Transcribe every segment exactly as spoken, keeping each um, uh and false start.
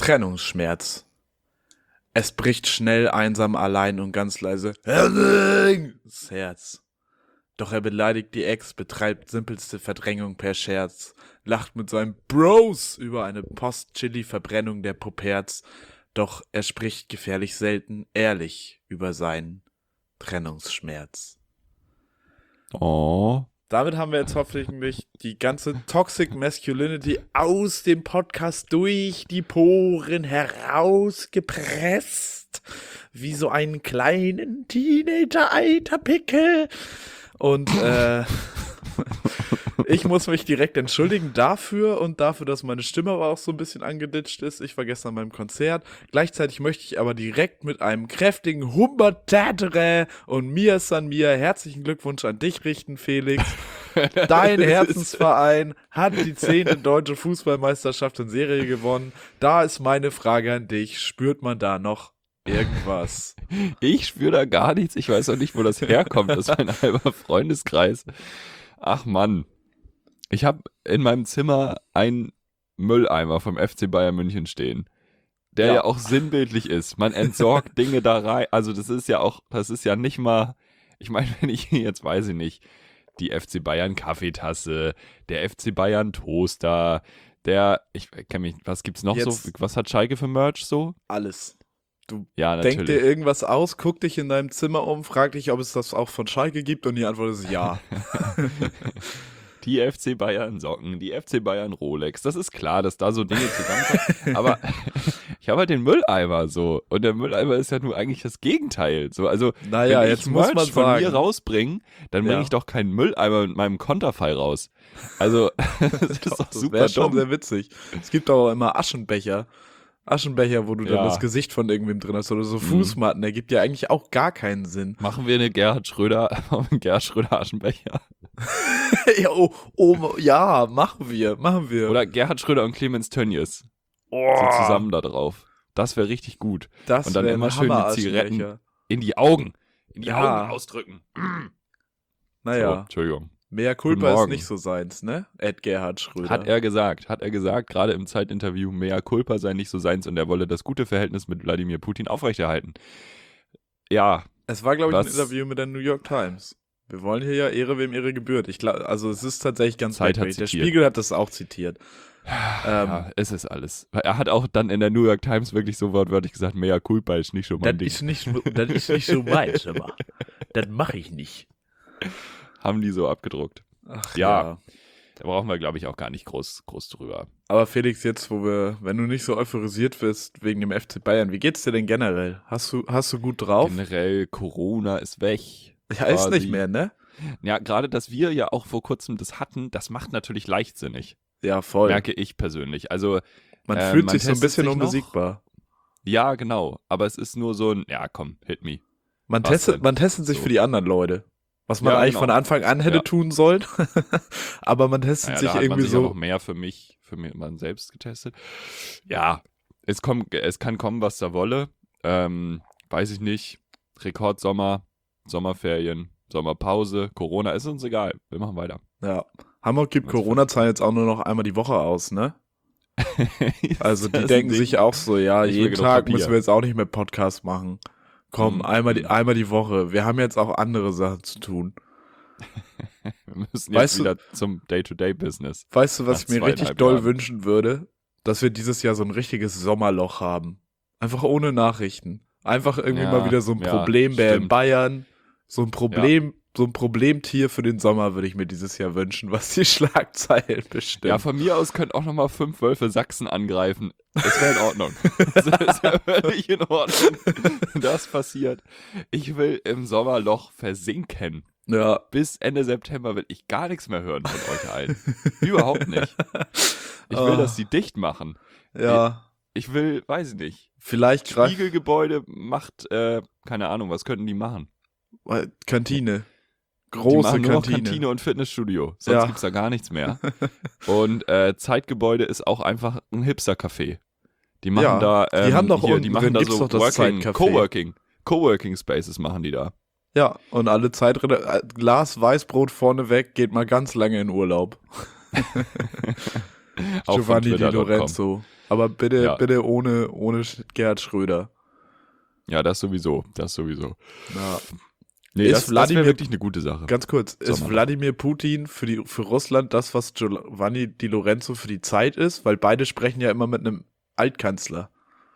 Trennungsschmerz. Es bricht schnell, einsam, allein und ganz leise Henning! Das Herz. Doch er beleidigt die Ex, betreibt simpelste Verdrängung per Scherz, lacht mit seinen Bros über eine Post-Chili-Verbrennung der Puperz. Doch er spricht gefährlich selten ehrlich über seinen Trennungsschmerz. Oh. Damit haben wir jetzt hoffentlich die ganze Toxic Masculinity aus dem Podcast durch die Poren herausgepresst. Wie so einen kleinen Teenager-Eiterpickel. Und äh, ich muss mich direkt entschuldigen dafür und dafür, dass meine Stimme aber auch so ein bisschen angeditscht ist. Ich war gestern beim Konzert. Gleichzeitig möchte ich aber direkt mit einem kräftigen Humbertätere und Mir San Mir herzlichen Glückwunsch an dich richten, Felix. Dein Herzensverein hat die zehnte deutsche Fußballmeisterschaft in Serie gewonnen. Da ist meine Frage an dich. Spürt man da noch irgendwas? Ich spüre da gar nichts. Ich weiß auch nicht, wo das herkommt. Das ist mein halber Freundeskreis. Ach Mann. Ich habe in meinem Zimmer einen Mülleimer vom F C Bayern München stehen, der ja, ja auch sinnbildlich ist. Man entsorgt Dinge da rein. Also das ist ja auch, das ist ja nicht mal, ich meine, wenn ich jetzt weiß ich nicht, die F C Bayern Kaffeetasse, der F C Bayern Toaster, der, ich kenne mich, was gibt's noch jetzt so, was hat Schalke für Merch so? Alles. Du ja, denk dir irgendwas aus, guck dich in deinem Zimmer um, frag dich, ob es das auch von Schalke gibt und die Antwort ist ja. Die F C Bayern Socken, die F C Bayern Rolex, das ist klar, dass da so Dinge zusammenkommen, aber ich habe halt den Mülleimer so und der Mülleimer ist ja nur eigentlich das Gegenteil. So, also naja, wenn jetzt ich muss Merch man von sagen, mir rausbringe, dann bringe ja. ich doch keinen Mülleimer mit meinem Konterfei raus. Also das ist doch das super wäre schon dumm. sehr witzig. Es gibt auch immer Aschenbecher. Aschenbecher, wo du dann Ja. das Gesicht von irgendwem drin hast oder so Fußmatten, der gibt ja eigentlich auch gar keinen Sinn. Machen wir eine Gerhard Schröder, einen Gerhard Schröder Aschenbecher. ja, oh, oh, ja, machen wir, machen wir. Oder Gerhard Schröder und Clemens Tönnies. oh, So zusammen da drauf. Das wäre richtig gut. das Und dann wär immer ein schön die Hammer-Aschenbecher. Zigaretten in die Augen. In die Ja. Augen ausdrücken. So, Naja, Entschuldigung. Mea Guten culpa ist Morgen. nicht so seins, ne? Ed Gerhard Schröder. Hat er gesagt, hat er gesagt, gerade im Zeitinterview, mea culpa sei nicht so seins und er wolle das gute Verhältnis mit Wladimir Putin aufrechterhalten. Ja, Es war, glaube ich, ein Was- Interview mit der New York Times. Wir wollen hier ja Ehre, wem Ehre gebührt. Ich glaub, also es ist tatsächlich ganz Zeit hat merkwürdig. Der zitiert. Spiegel hat das auch zitiert. Ähm, ja, es ist alles. Weil er hat auch dann in der New York Times wirklich so wortwörtlich gesagt, mea culpa ist nicht so mein das Ding. ist nicht, das ist nicht so meins, aber das mache ich nicht. Haben die so abgedruckt. Ach Ja. Da brauchen wir, glaube ich, auch gar nicht groß, groß drüber. Aber Felix, jetzt, wo wir, wenn du nicht so euphorisiert bist wegen dem F C Bayern, wie geht's dir denn generell? Hast du, hast du gut drauf? Generell, Corona ist weg. Ja, ist quasi. nicht mehr, ne? Ja, gerade, dass wir ja auch vor kurzem das hatten, das macht natürlich leichtsinnig. Ja, voll. Merke ich persönlich. Also, Man äh, fühlt man sich so ein testet bisschen sich noch. unbesiegbar. ja, genau. Aber es ist nur so ein, ja, komm, hit me. Man Was testet, denn? man testet sich So. für die anderen Leute. Was man Ja, eigentlich genau. von Anfang an hätte Ja. tun sollen. Aber man testet Naja, sich da hat irgendwie man sich so. ja noch mehr für mich, für mich man selbst getestet. Ja, es kommt, es kann kommen, was da wolle. Ähm, weiß ich nicht. Rekordsommer, Sommerferien, Sommerpause, Corona, ist uns egal. Wir machen weiter. Ja. Hamburg gibt Was Corona-Zahlen jetzt auch nur noch einmal die Woche aus, ne? Also Ist die das denken ein sich Ding? auch so, ja, Ich will jeden genug Tag Papier. müssen wir jetzt auch nicht mehr Podcast machen. Komm, Mhm. einmal, die, einmal die Woche. Wir haben jetzt auch andere Sachen zu tun. Wir müssen Weißt jetzt du- wieder zum Day-to-Day-Business. Weißt du, was Nach ich mir richtig zweieinhalb doll Jahren. wünschen würde? Dass wir dieses Jahr so ein richtiges Sommerloch haben. Einfach ohne Nachrichten. Einfach irgendwie Ja, mal wieder so ein ja, Problembär in stimmt. Bayern. So ein Problem, so ein Problemtier für den Sommer würde ich mir dieses Jahr wünschen, was die Schlagzeilen bestimmt. Ja, von mir aus können auch nochmal fünf Wölfe Sachsen angreifen. Das wäre in Ordnung. Das ist ja völlig in Ordnung. Das passiert. Ich will im Sommerloch versinken. ja. Bis Ende September will ich gar nichts mehr hören von euch allen. Überhaupt nicht. Ich will, Ah. dass sie dicht machen. Ja. Ich will, weiß ich nicht. Vielleicht greift Spiegelgebäude macht, äh, keine Ahnung, was könnten die machen? Kantine. Die Große machen nur noch Kantine. Kantine und Fitnessstudio. Sonst Ja. gibt's da gar nichts mehr. Und äh, Zeitgebäude ist auch einfach ein Hipster-Café. Die machen Ja, da, ähm, die haben doch hier, unten die machen drin da gibt's so doch das Working, Zeitcafé. Coworking, Coworking Spaces machen die da. Ja, und alle Zeit, äh, Glas Weißbrot vorne weg, geht mal ganz lange in Urlaub. Auch von Giovanni Di Twitter Punkt com. Lorenzo. Aber bitte, Ja. bitte ohne, ohne Gerhard Schröder. Ja, das sowieso, das sowieso. Ja. Nee, Ist das, das Wladimir- wäre wirklich eine gute Sache. Ganz kurz, Soll ist man Wladimir Putin für, die, für Russland das, was Giovanni Di Lorenzo für die Zeit ist? Weil beide sprechen ja immer mit einem Altkanzler.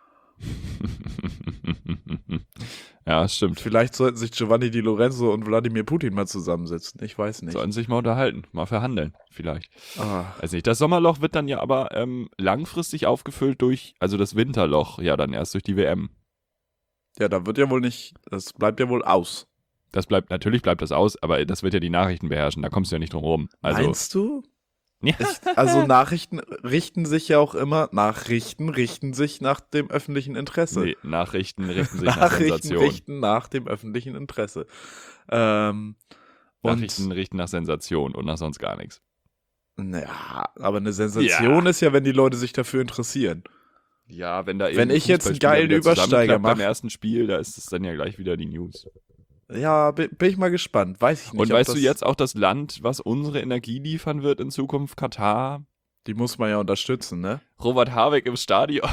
Ja, stimmt. Vielleicht sollten sich Giovanni Di Lorenzo und Wladimir Putin mal zusammensetzen. Ich weiß nicht. Sollen sich mal unterhalten, mal verhandeln, vielleicht. Ah, Weiß nicht. Das Sommerloch wird dann ja aber ähm, langfristig aufgefüllt durch, also das Winterloch, ja dann erst durch die W M. ja, da wird ja wohl nicht, das bleibt ja wohl aus. Das bleibt, natürlich bleibt das aus, aber das wird ja die Nachrichten beherrschen, da kommst du ja nicht drum rum. Also, Meinst du? ja. Ich, also Nachrichten richten sich ja auch immer, Nachrichten richten sich nach dem öffentlichen Interesse. Nee, Nachrichten richten sich nach Nachrichten Sensation. richten nach dem öffentlichen Interesse. Ähm, Nachrichten und, richten nach Sensation und nach sonst gar nichts. naja, aber eine Sensation Ja. ist ja, wenn die Leute sich dafür interessieren. Ja, wenn da Wenn ich jetzt einen Fußballspieler geilen wieder Übersteiger zusammenklappt mach- beim ersten Spiel, da ist es dann ja gleich wieder die News. Ja, bin, bin ich mal gespannt. Weiß ich nicht. Und ob weißt das, du jetzt auch das Land, was unsere Energie liefern wird in Zukunft? Katar? Die muss man ja unterstützen, ne? Robert Habeck im Stadion.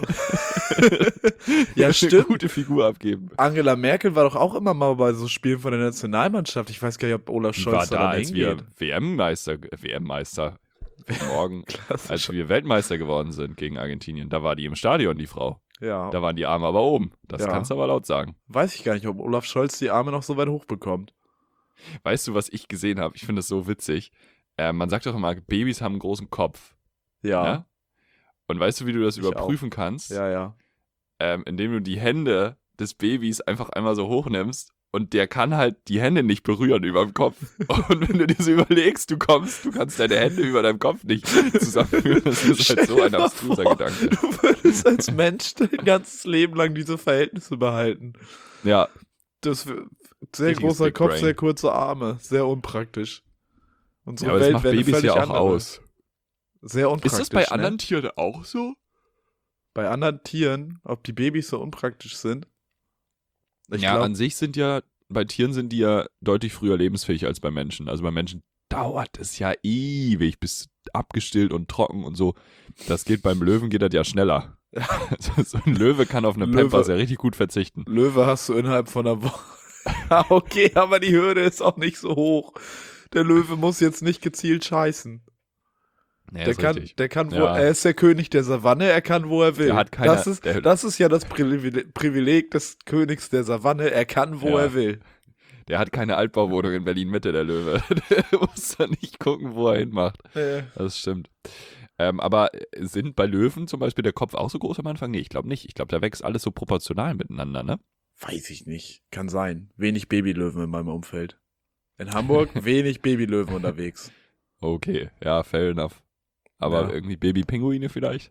Ja, Eine stimmt. gute Figur abgeben. Angela Merkel war doch auch immer mal bei so Spielen von der Nationalmannschaft. Ich weiß gar nicht, ob Olaf Die Scholz war da da, dann als wir hingeht. W M-Meister, W M-Meister, morgen, Klassisch. als wir Weltmeister geworden sind gegen Argentinien. Da war die im Stadion, die Frau. Ja, Da waren die Arme aber oben. Das Ja. kannst du aber laut sagen. weiß ich gar nicht, ob Olaf Scholz die Arme noch so weit hochbekommt. Weißt du, was ich gesehen habe? Ich finde das so witzig. Äh, man sagt doch immer, Babys haben einen großen Kopf. Ja, Ja? Und weißt du, wie du das Ich überprüfen kannst? ja, ja. Ähm, indem du die Hände des Babys einfach einmal so hochnimmst und der kann halt die Hände nicht berühren über dem Kopf. Und wenn du dir so überlegst, du kommst, du kannst deine Hände über deinem Kopf nicht zusammenführen. Das ist halt so Stell ein dir mal abstruser vor, Gedanke. Du würdest als Mensch dein ganzes Leben lang diese Verhältnisse behalten. Ja, Das wär- sehr Richtiges großer Big Kopf, Brain. sehr kurze Arme, sehr unpraktisch. Unsere ja aber das Welt macht wäre eine Babys völlig ja auch andere. aus. Sehr unpraktisch. Ist das bei ne? anderen Tieren auch so? Bei anderen Tieren, ob die Babys so unpraktisch sind? Ich ja, glaube, an sich sind ja, bei Tieren sind die ja deutlich früher lebensfähig als bei Menschen. Also bei Menschen dauert es ja ewig, bis abgestillt und trocken und so. Das geht beim Löwen, geht das ja schneller. Also so ein Löwe kann auf eine Löwe- Pampers ja richtig gut verzichten. Löwe hast du innerhalb von einer Woche. Ja, okay, aber die Hürde ist auch nicht so hoch. Der Löwe muss jetzt nicht gezielt scheißen. Ja, Der ist kann, richtig. der kann, wo, Ja. er ist der König der Savanne, er kann, wo er will. Der hat keine- das, ist, der- das ist ja das Privileg, Privileg des Königs der Savanne, er kann, wo Ja. er will. Der hat keine Altbauwohnung in Berlin-Mitte, der Löwe. Der muss da nicht gucken, wo er hinmacht. Äh, Das stimmt. Ähm, aber sind bei Löwen zum Beispiel der Kopf auch so groß am Anfang? Nee, ich glaube nicht. Ich glaube, da wächst alles so proportional miteinander, ne? weiß ich nicht, kann sein. Wenig Babylöwen in meinem Umfeld. In Hamburg wenig Babylöwen unterwegs. Okay, ja, fair enough. Aber Ja. irgendwie Baby-Pinguine vielleicht?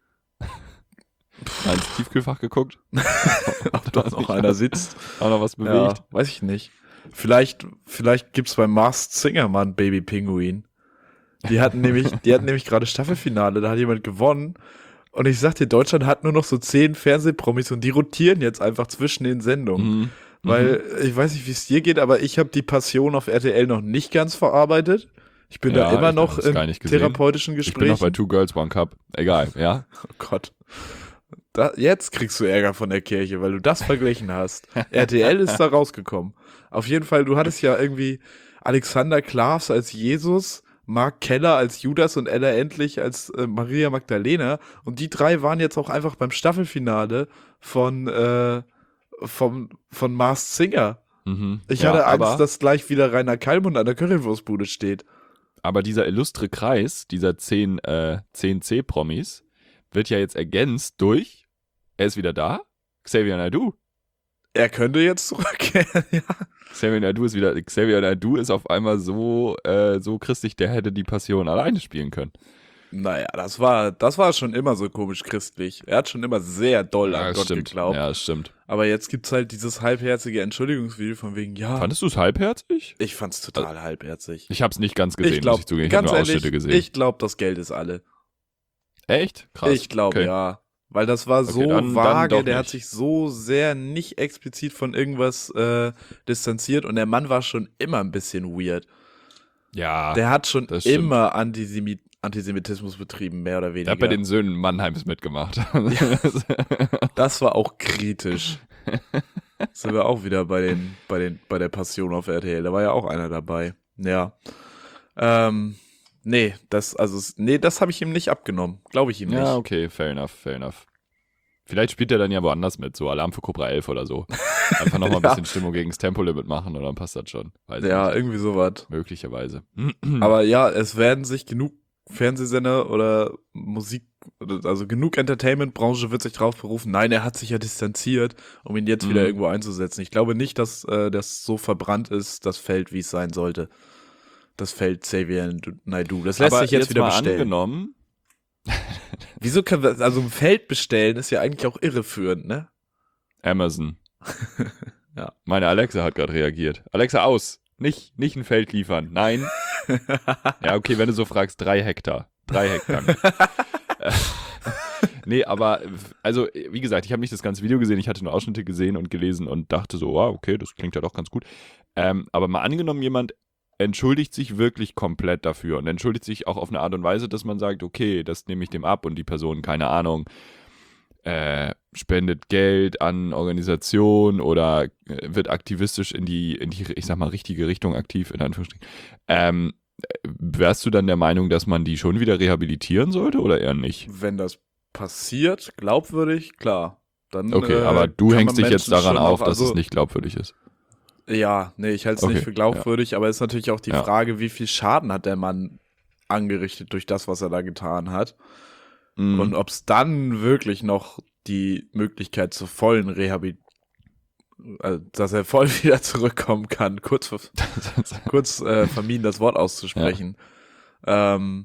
Mal ins Tiefkühlfach geguckt? Ob da noch einer sitzt. Auch noch was Ja, bewegt? weiß ich nicht. Vielleicht, vielleicht gibt's bei Masked Singer mal einen Baby-Pinguin. Die hatten nämlich, die hatten nämlich gerade Staffelfinale, da hat jemand gewonnen. Und ich sag dir, Deutschland hat nur noch so zehn Fernsehpromis und die rotieren jetzt einfach zwischen den Sendungen. Mhm. Weil, ich weiß nicht, wie es dir geht, aber ich habe die Passion auf R T L noch nicht ganz verarbeitet. Ich bin Ja, da immer ich noch hab's in gar nicht gesehen. therapeutischen Ich bin noch bei Gesprächen. Two Girls, One Cup. Egal, ja? Oh Gott. Da, jetzt kriegst du Ärger von der Kirche, weil du das verglichen hast. R T L ist da rausgekommen. Auf jeden Fall, du hattest ja irgendwie Alexander Klavs als Jesus, Mark Keller als Judas und Ella Endlich als äh, Maria Magdalena. Und die drei waren jetzt auch einfach beim Staffelfinale von, äh, vom, von Masked Singer. Mhm. Ich ja, hatte Angst, aber, dass gleich wieder Rainer Kallmund an der Currywurstbude steht. aber dieser illustre Kreis, dieser zehn, äh, zehn C-Promis, wird ja jetzt ergänzt durch, er ist wieder da, Xavier Naidoo. Er könnte jetzt zurückkehren, ja. Xavier Naidoo ist wieder, Xavier Naidoo ist auf einmal so, äh, so christlich, der hätte die Passion alleine spielen können. Naja, das war, das war schon immer so komisch christlich. Er hat schon immer sehr doll an Ja, Gott stimmt. geglaubt. Ja, das stimmt. Aber jetzt gibt's halt dieses halbherzige Entschuldigungsvideo von wegen, ja, Fandest du es halbherzig? ich fand's total halbherzig. Ich hab's nicht ganz gesehen, ich glaube, muss ich zugeben. Ich ganz habe nur ehrlich, Ausschnitte gesehen. ich glaube, das Geld ist alle. Echt? Krass. Ich glaube, Okay. ja. Weil das war so Okay, dann- dann vage, doch der hat nicht. sich so sehr nicht explizit von irgendwas äh, distanziert und der Mann war schon immer ein bisschen weird. Ja, Der hat schon das stimmt. immer Antisemi Antisemitismus betrieben, mehr oder Der weniger. hat bei den Söhnen Mannheims mitgemacht. Das war auch kritisch. Sind wir auch wieder bei den, bei den, bei der Passion auf R T L. Da war ja auch einer dabei. Ja. Ähm, nee, das, also, nee, das habe ich ihm nicht abgenommen. Glaube ich ihm Ja, nicht. okay, fair enough, fair enough. Vielleicht spielt er dann ja woanders mit, so Alarm für Cobra elf oder so. Einfach nochmal ein Ja. bisschen Stimmung gegen das Tempolimit machen und dann passt das schon. Weiß ich Ja, nicht. irgendwie sowas. Möglicherweise. Aber ja, es werden sich genug Fernsehsender oder Musik, also genug Entertainment-Branche wird sich drauf berufen. Nein, er hat sich ja distanziert, um ihn jetzt wieder Mhm. irgendwo einzusetzen. Ich glaube nicht, dass äh, das so verbrannt ist, das Feld, wie es sein sollte. Das Feld Xavier Naidoo. Das lässt Aber sich jetzt, wieder mal bestellen. angenommen, Wieso können wir, also ein Feld bestellen ist ja eigentlich auch irreführend, ne? Amazon. Ja. Meine Alexa hat gerade reagiert. Alexa, aus. Nicht, nicht ein Feld liefern. Nein. Ja, okay, wenn du so fragst, drei Hektar. Drei Hektar. Äh, nee, aber, also, wie gesagt, ich habe nicht das ganze Video gesehen, ich hatte nur Ausschnitte gesehen und gelesen und dachte so, wow, okay, das klingt ja doch ganz gut. Ähm, aber mal angenommen, jemand entschuldigt sich wirklich komplett dafür und entschuldigt sich auch auf eine Art und Weise, dass man sagt, okay, das nehme ich dem ab und die Person, keine Ahnung, äh, spendet Geld an Organisationen oder äh, wird aktivistisch in die, in die, ich sag mal, richtige Richtung aktiv, in Anführungsstrichen. Ähm, wärst du dann der Meinung, dass man die schon wieder rehabilitieren sollte oder eher nicht? Wenn das passiert, glaubwürdig, klar. Dann, Okay, äh, aber du kann hängst man dich jetzt Menschen daran schon auf, auch- dass also, es nicht glaubwürdig ist. Ja, nee, ich halte es Okay, nicht für glaubwürdig, aber es ist natürlich auch die Ja. Frage, wie viel Schaden hat der Mann angerichtet durch das, was er da getan hat. Mhm. Und ob es dann wirklich noch die Möglichkeit zur vollen Rehabilitation, also, dass er voll wieder zurückkommen kann, kurz, ver kurz äh, vermieden, das Wort auszusprechen. Ähm,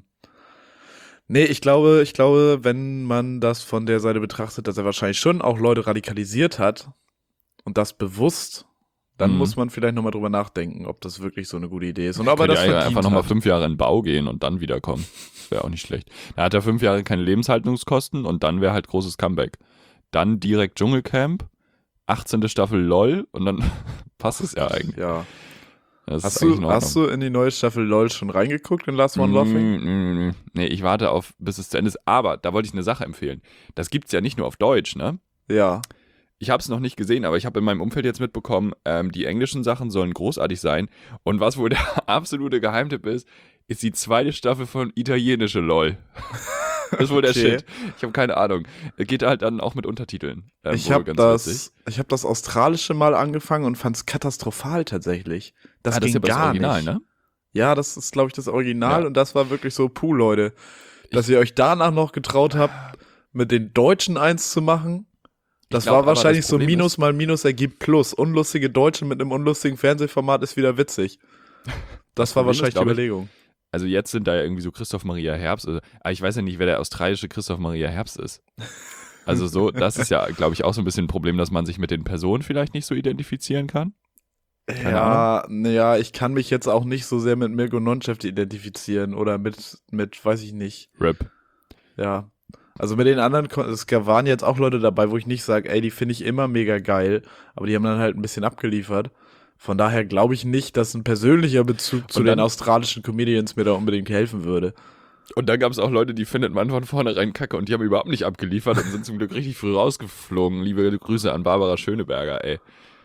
nee, ich glaube, ich glaube, wenn man das von der Seite betrachtet, dass er wahrscheinlich schon auch Leute radikalisiert hat und das bewusst, dann Mhm. muss man vielleicht nochmal drüber nachdenken, ob das wirklich so eine gute Idee ist und ob er Könnte das ja verdient einfach nochmal hat. fünf Jahre in den Bau gehen und dann wiederkommen. Wäre auch nicht schlecht. Da hat er fünf Jahre keine Lebenshaltungskosten und dann wäre halt großes Comeback. Dann direkt Dschungelcamp, achtzehnte Staffel LOL und dann passt es ja eigentlich. Ja. Das Hast ist eigentlich in du, Ordnung. hast du in die neue Staffel LOL schon reingeguckt in Last One Laughing? Mm, mm, mm. Nee, ich warte auf, bis es zu Ende ist. Aber da wollte ich eine Sache empfehlen. Das gibt's ja nicht nur auf Deutsch, ne? Ja. Ich habe es noch nicht gesehen, aber ich habe in meinem Umfeld jetzt mitbekommen, ähm, die englischen Sachen sollen großartig sein. Und was wohl der absolute Geheimtipp ist, ist die zweite Staffel von italienische LOL. Das ist wohl der Okay. Shit. Ich habe keine Ahnung. Geht halt dann auch mit Untertiteln. Ähm, Ich wohl habe ganz das, witzig. ich habe das australische mal angefangen und fand es katastrophal tatsächlich. Das Ah, das ging ist aber das gar Original, nicht. ne? Ja, das ist, glaube ich, das Original Ja. und das war wirklich so, puh, Leute, dass ihr euch danach noch getraut habt, mit den Deutschen eins zu machen. Das glaub war aber, wahrscheinlich das so Problem Minus ist- mal Minus ergibt Plus. Unlustige Deutsche mit einem unlustigen Fernsehformat ist wieder witzig. Das war Problem ist, wahrscheinlich die glaub ich, Überlegung. Also jetzt sind da ja irgendwie so Christoph Maria Herbst. Also, aber ich weiß ja nicht, wer der australische Christoph Maria Herbst ist. Also so, das ist ja, glaube ich, auch so ein bisschen ein Problem, dass man sich mit den Personen vielleicht nicht so identifizieren kann. Keine Ja, naja, ich kann mich jetzt auch nicht so sehr mit Mirko Nonchef identifizieren oder mit, mit, weiß ich nicht. Rip. Ja. Also mit den anderen, kon- es gab- waren jetzt auch Leute dabei, wo ich nicht sage, ey, die finde ich immer mega geil, aber die haben dann halt ein bisschen abgeliefert. Von daher glaube ich nicht, dass ein persönlicher Bezug zu Und den dann- australischen Comedians mir da unbedingt helfen würde. Und dann gab es auch Leute, die findet man von vornherein kacke und die haben überhaupt nicht abgeliefert und sind zum Glück richtig früh rausgeflogen. Liebe Grüße an Barbara Schöneberger, ey.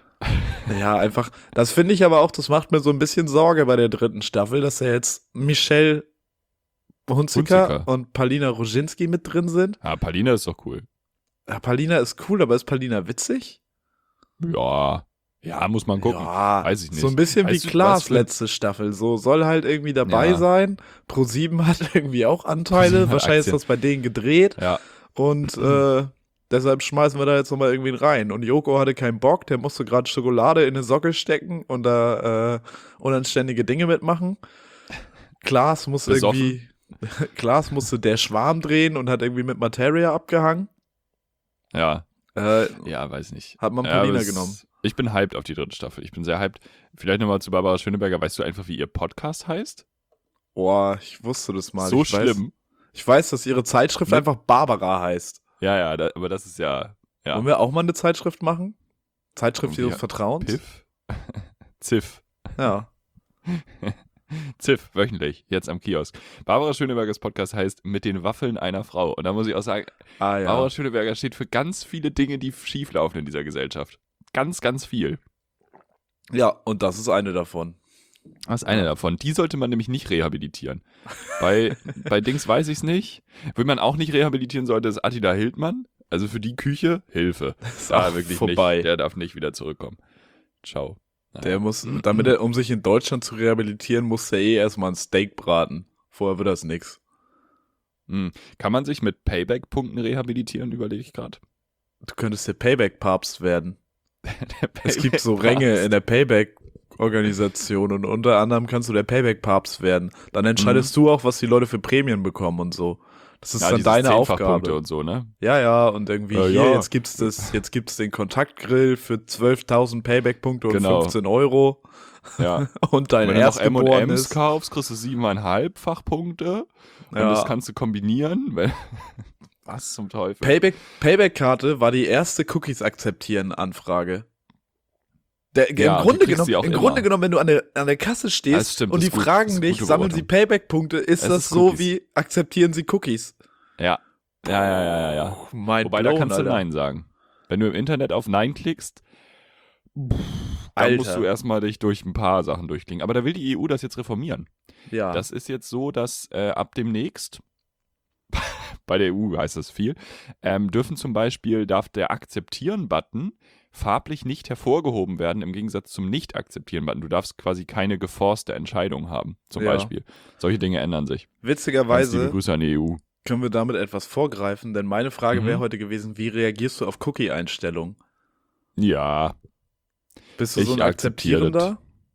Ja, einfach, das finde ich aber auch, das macht mir so ein bisschen Sorge bei der dritten Staffel, dass da jetzt Michelle Hunziker, Hunziker. und Paulina Roginski mit drin sind. Ah, Palina ist doch cool. Ja, Paulina ist cool, aber ist Paulina witzig? Ja. Ja, muss man gucken. Ja, Weiß ich nicht. so ein bisschen Weißt wie du, Klaas was für- letzte Staffel. So soll halt irgendwie dabei Ja. sein. ProSieben hat irgendwie auch Anteile. ProSieben hat Wahrscheinlich ist Aktien. das bei denen gedreht. Ja. Und äh, deshalb schmeißen wir da jetzt nochmal irgendwie rein. Und Joko hatte keinen Bock. Der musste gerade Schokolade in eine Socke stecken und da äh, unanständige Dinge mitmachen. Klaas muss Besoffen. irgendwie. Klaas musste der Schwarm drehen und hat irgendwie mit Materia abgehangen. Ja. Äh, Ja, weiß nicht. Hat man Ja, Paulina aber es- genommen. Ich bin hyped auf die dritte Staffel. Ich bin sehr hyped. Vielleicht nochmal zu Barbara Schöneberger. Weißt du einfach, wie ihr Podcast heißt? Boah, ich wusste das mal. so ich weiß, schlimm. Ich weiß, dass ihre Zeitschrift Ne? einfach Barbara heißt. Ja, ja, da, aber das ist ja, ja. Wollen wir auch mal eine Zeitschrift machen? Zeitschrift Irgendwie ihres Vertrauens? Piff? Ziff. Ja. Ziff, wöchentlich, jetzt am Kiosk. Barbara Schönebergers Podcast heißt Mit den Waffeln einer Frau. Und da muss ich auch sagen, Ah ja. Barbara Schöneberger steht für ganz viele Dinge, die schieflaufen in dieser Gesellschaft. Ganz, ganz viel. Ja, und das ist eine davon. Das ist eine davon. Die sollte man nämlich nicht rehabilitieren. Bei, bei Dings weiß ich es nicht. Wen man auch nicht rehabilitieren sollte, ist Attila Hildmann. Also für die Küche, Hilfe. ist Da auch wirklich vorbei. nicht. Der darf nicht wieder zurückkommen. Ciao. Naja. Der muss, damit er, um sich in Deutschland zu rehabilitieren, muss er eh erstmal ein Steak braten. Vorher wird das nix. Hm. Kann man sich mit Payback-Punkten rehabilitieren, überlege ich gerade. Du könntest der Payback-Papst werden. Der Es gibt so Ränge in der Payback-Organisation und unter anderem kannst du der Payback-Papst werden. Dann entscheidest Mhm. du auch, was die Leute für Prämien bekommen und so. Das ist Ja, dann dieses deine Zehnfachpunkte Aufgabe. und so, ne? Ja, ja, und irgendwie Ja, hier, ja. jetzt gibt's das, jetzt gibt's den Kontaktgrill für zwölftausend Payback-Punkte und Genau. fünfzehn Euro. Ja. Und dein Wenn du noch M und M's Erstgeborenes. kaufst, kriegst du siebeneinhalb Fachpunkte. Und Ja. das kannst du kombinieren. Wenn Was zum Teufel? Payback, Payback-Karte war die erste Cookies-Akzeptieren-Anfrage. Der, Ja, Im, die Grunde kriegst genommen, du ja auch im immer. Grunde genommen, wenn du an der, an der Kasse stehst Das stimmt, und das die ist gut, das fragen ist dich, gute sammeln sie Beobachtung. Payback-Punkte, ist Es das ist so Cookies. wie akzeptieren sie Cookies? Ja. Ja, ja, ja, ja, ja. Mein Wobei, da kannst du Nein sagen. Wenn du im Internet auf Nein klickst, dann Alter. musst du erstmal dich durch ein paar Sachen durchklicken. Aber da will die E U das jetzt reformieren. Ja. Das ist jetzt so, dass äh, ab demnächst, bei der E U heißt das viel, ähm, dürfen zum Beispiel, darf der Akzeptieren-Button farblich nicht hervorgehoben werden, im Gegensatz zum Nicht-Akzeptieren-Button. Du darfst quasi keine geforste Entscheidung haben, zum Ja. Beispiel. Solche Dinge ändern sich. Ganz liebe Witzigerweise Grüße an die E U. können wir damit etwas vorgreifen, denn meine Frage Mhm. wäre heute gewesen, wie reagierst du auf Cookie-Einstellungen? Ja, Bist du so Ich ein akzeptiere Akzeptierender?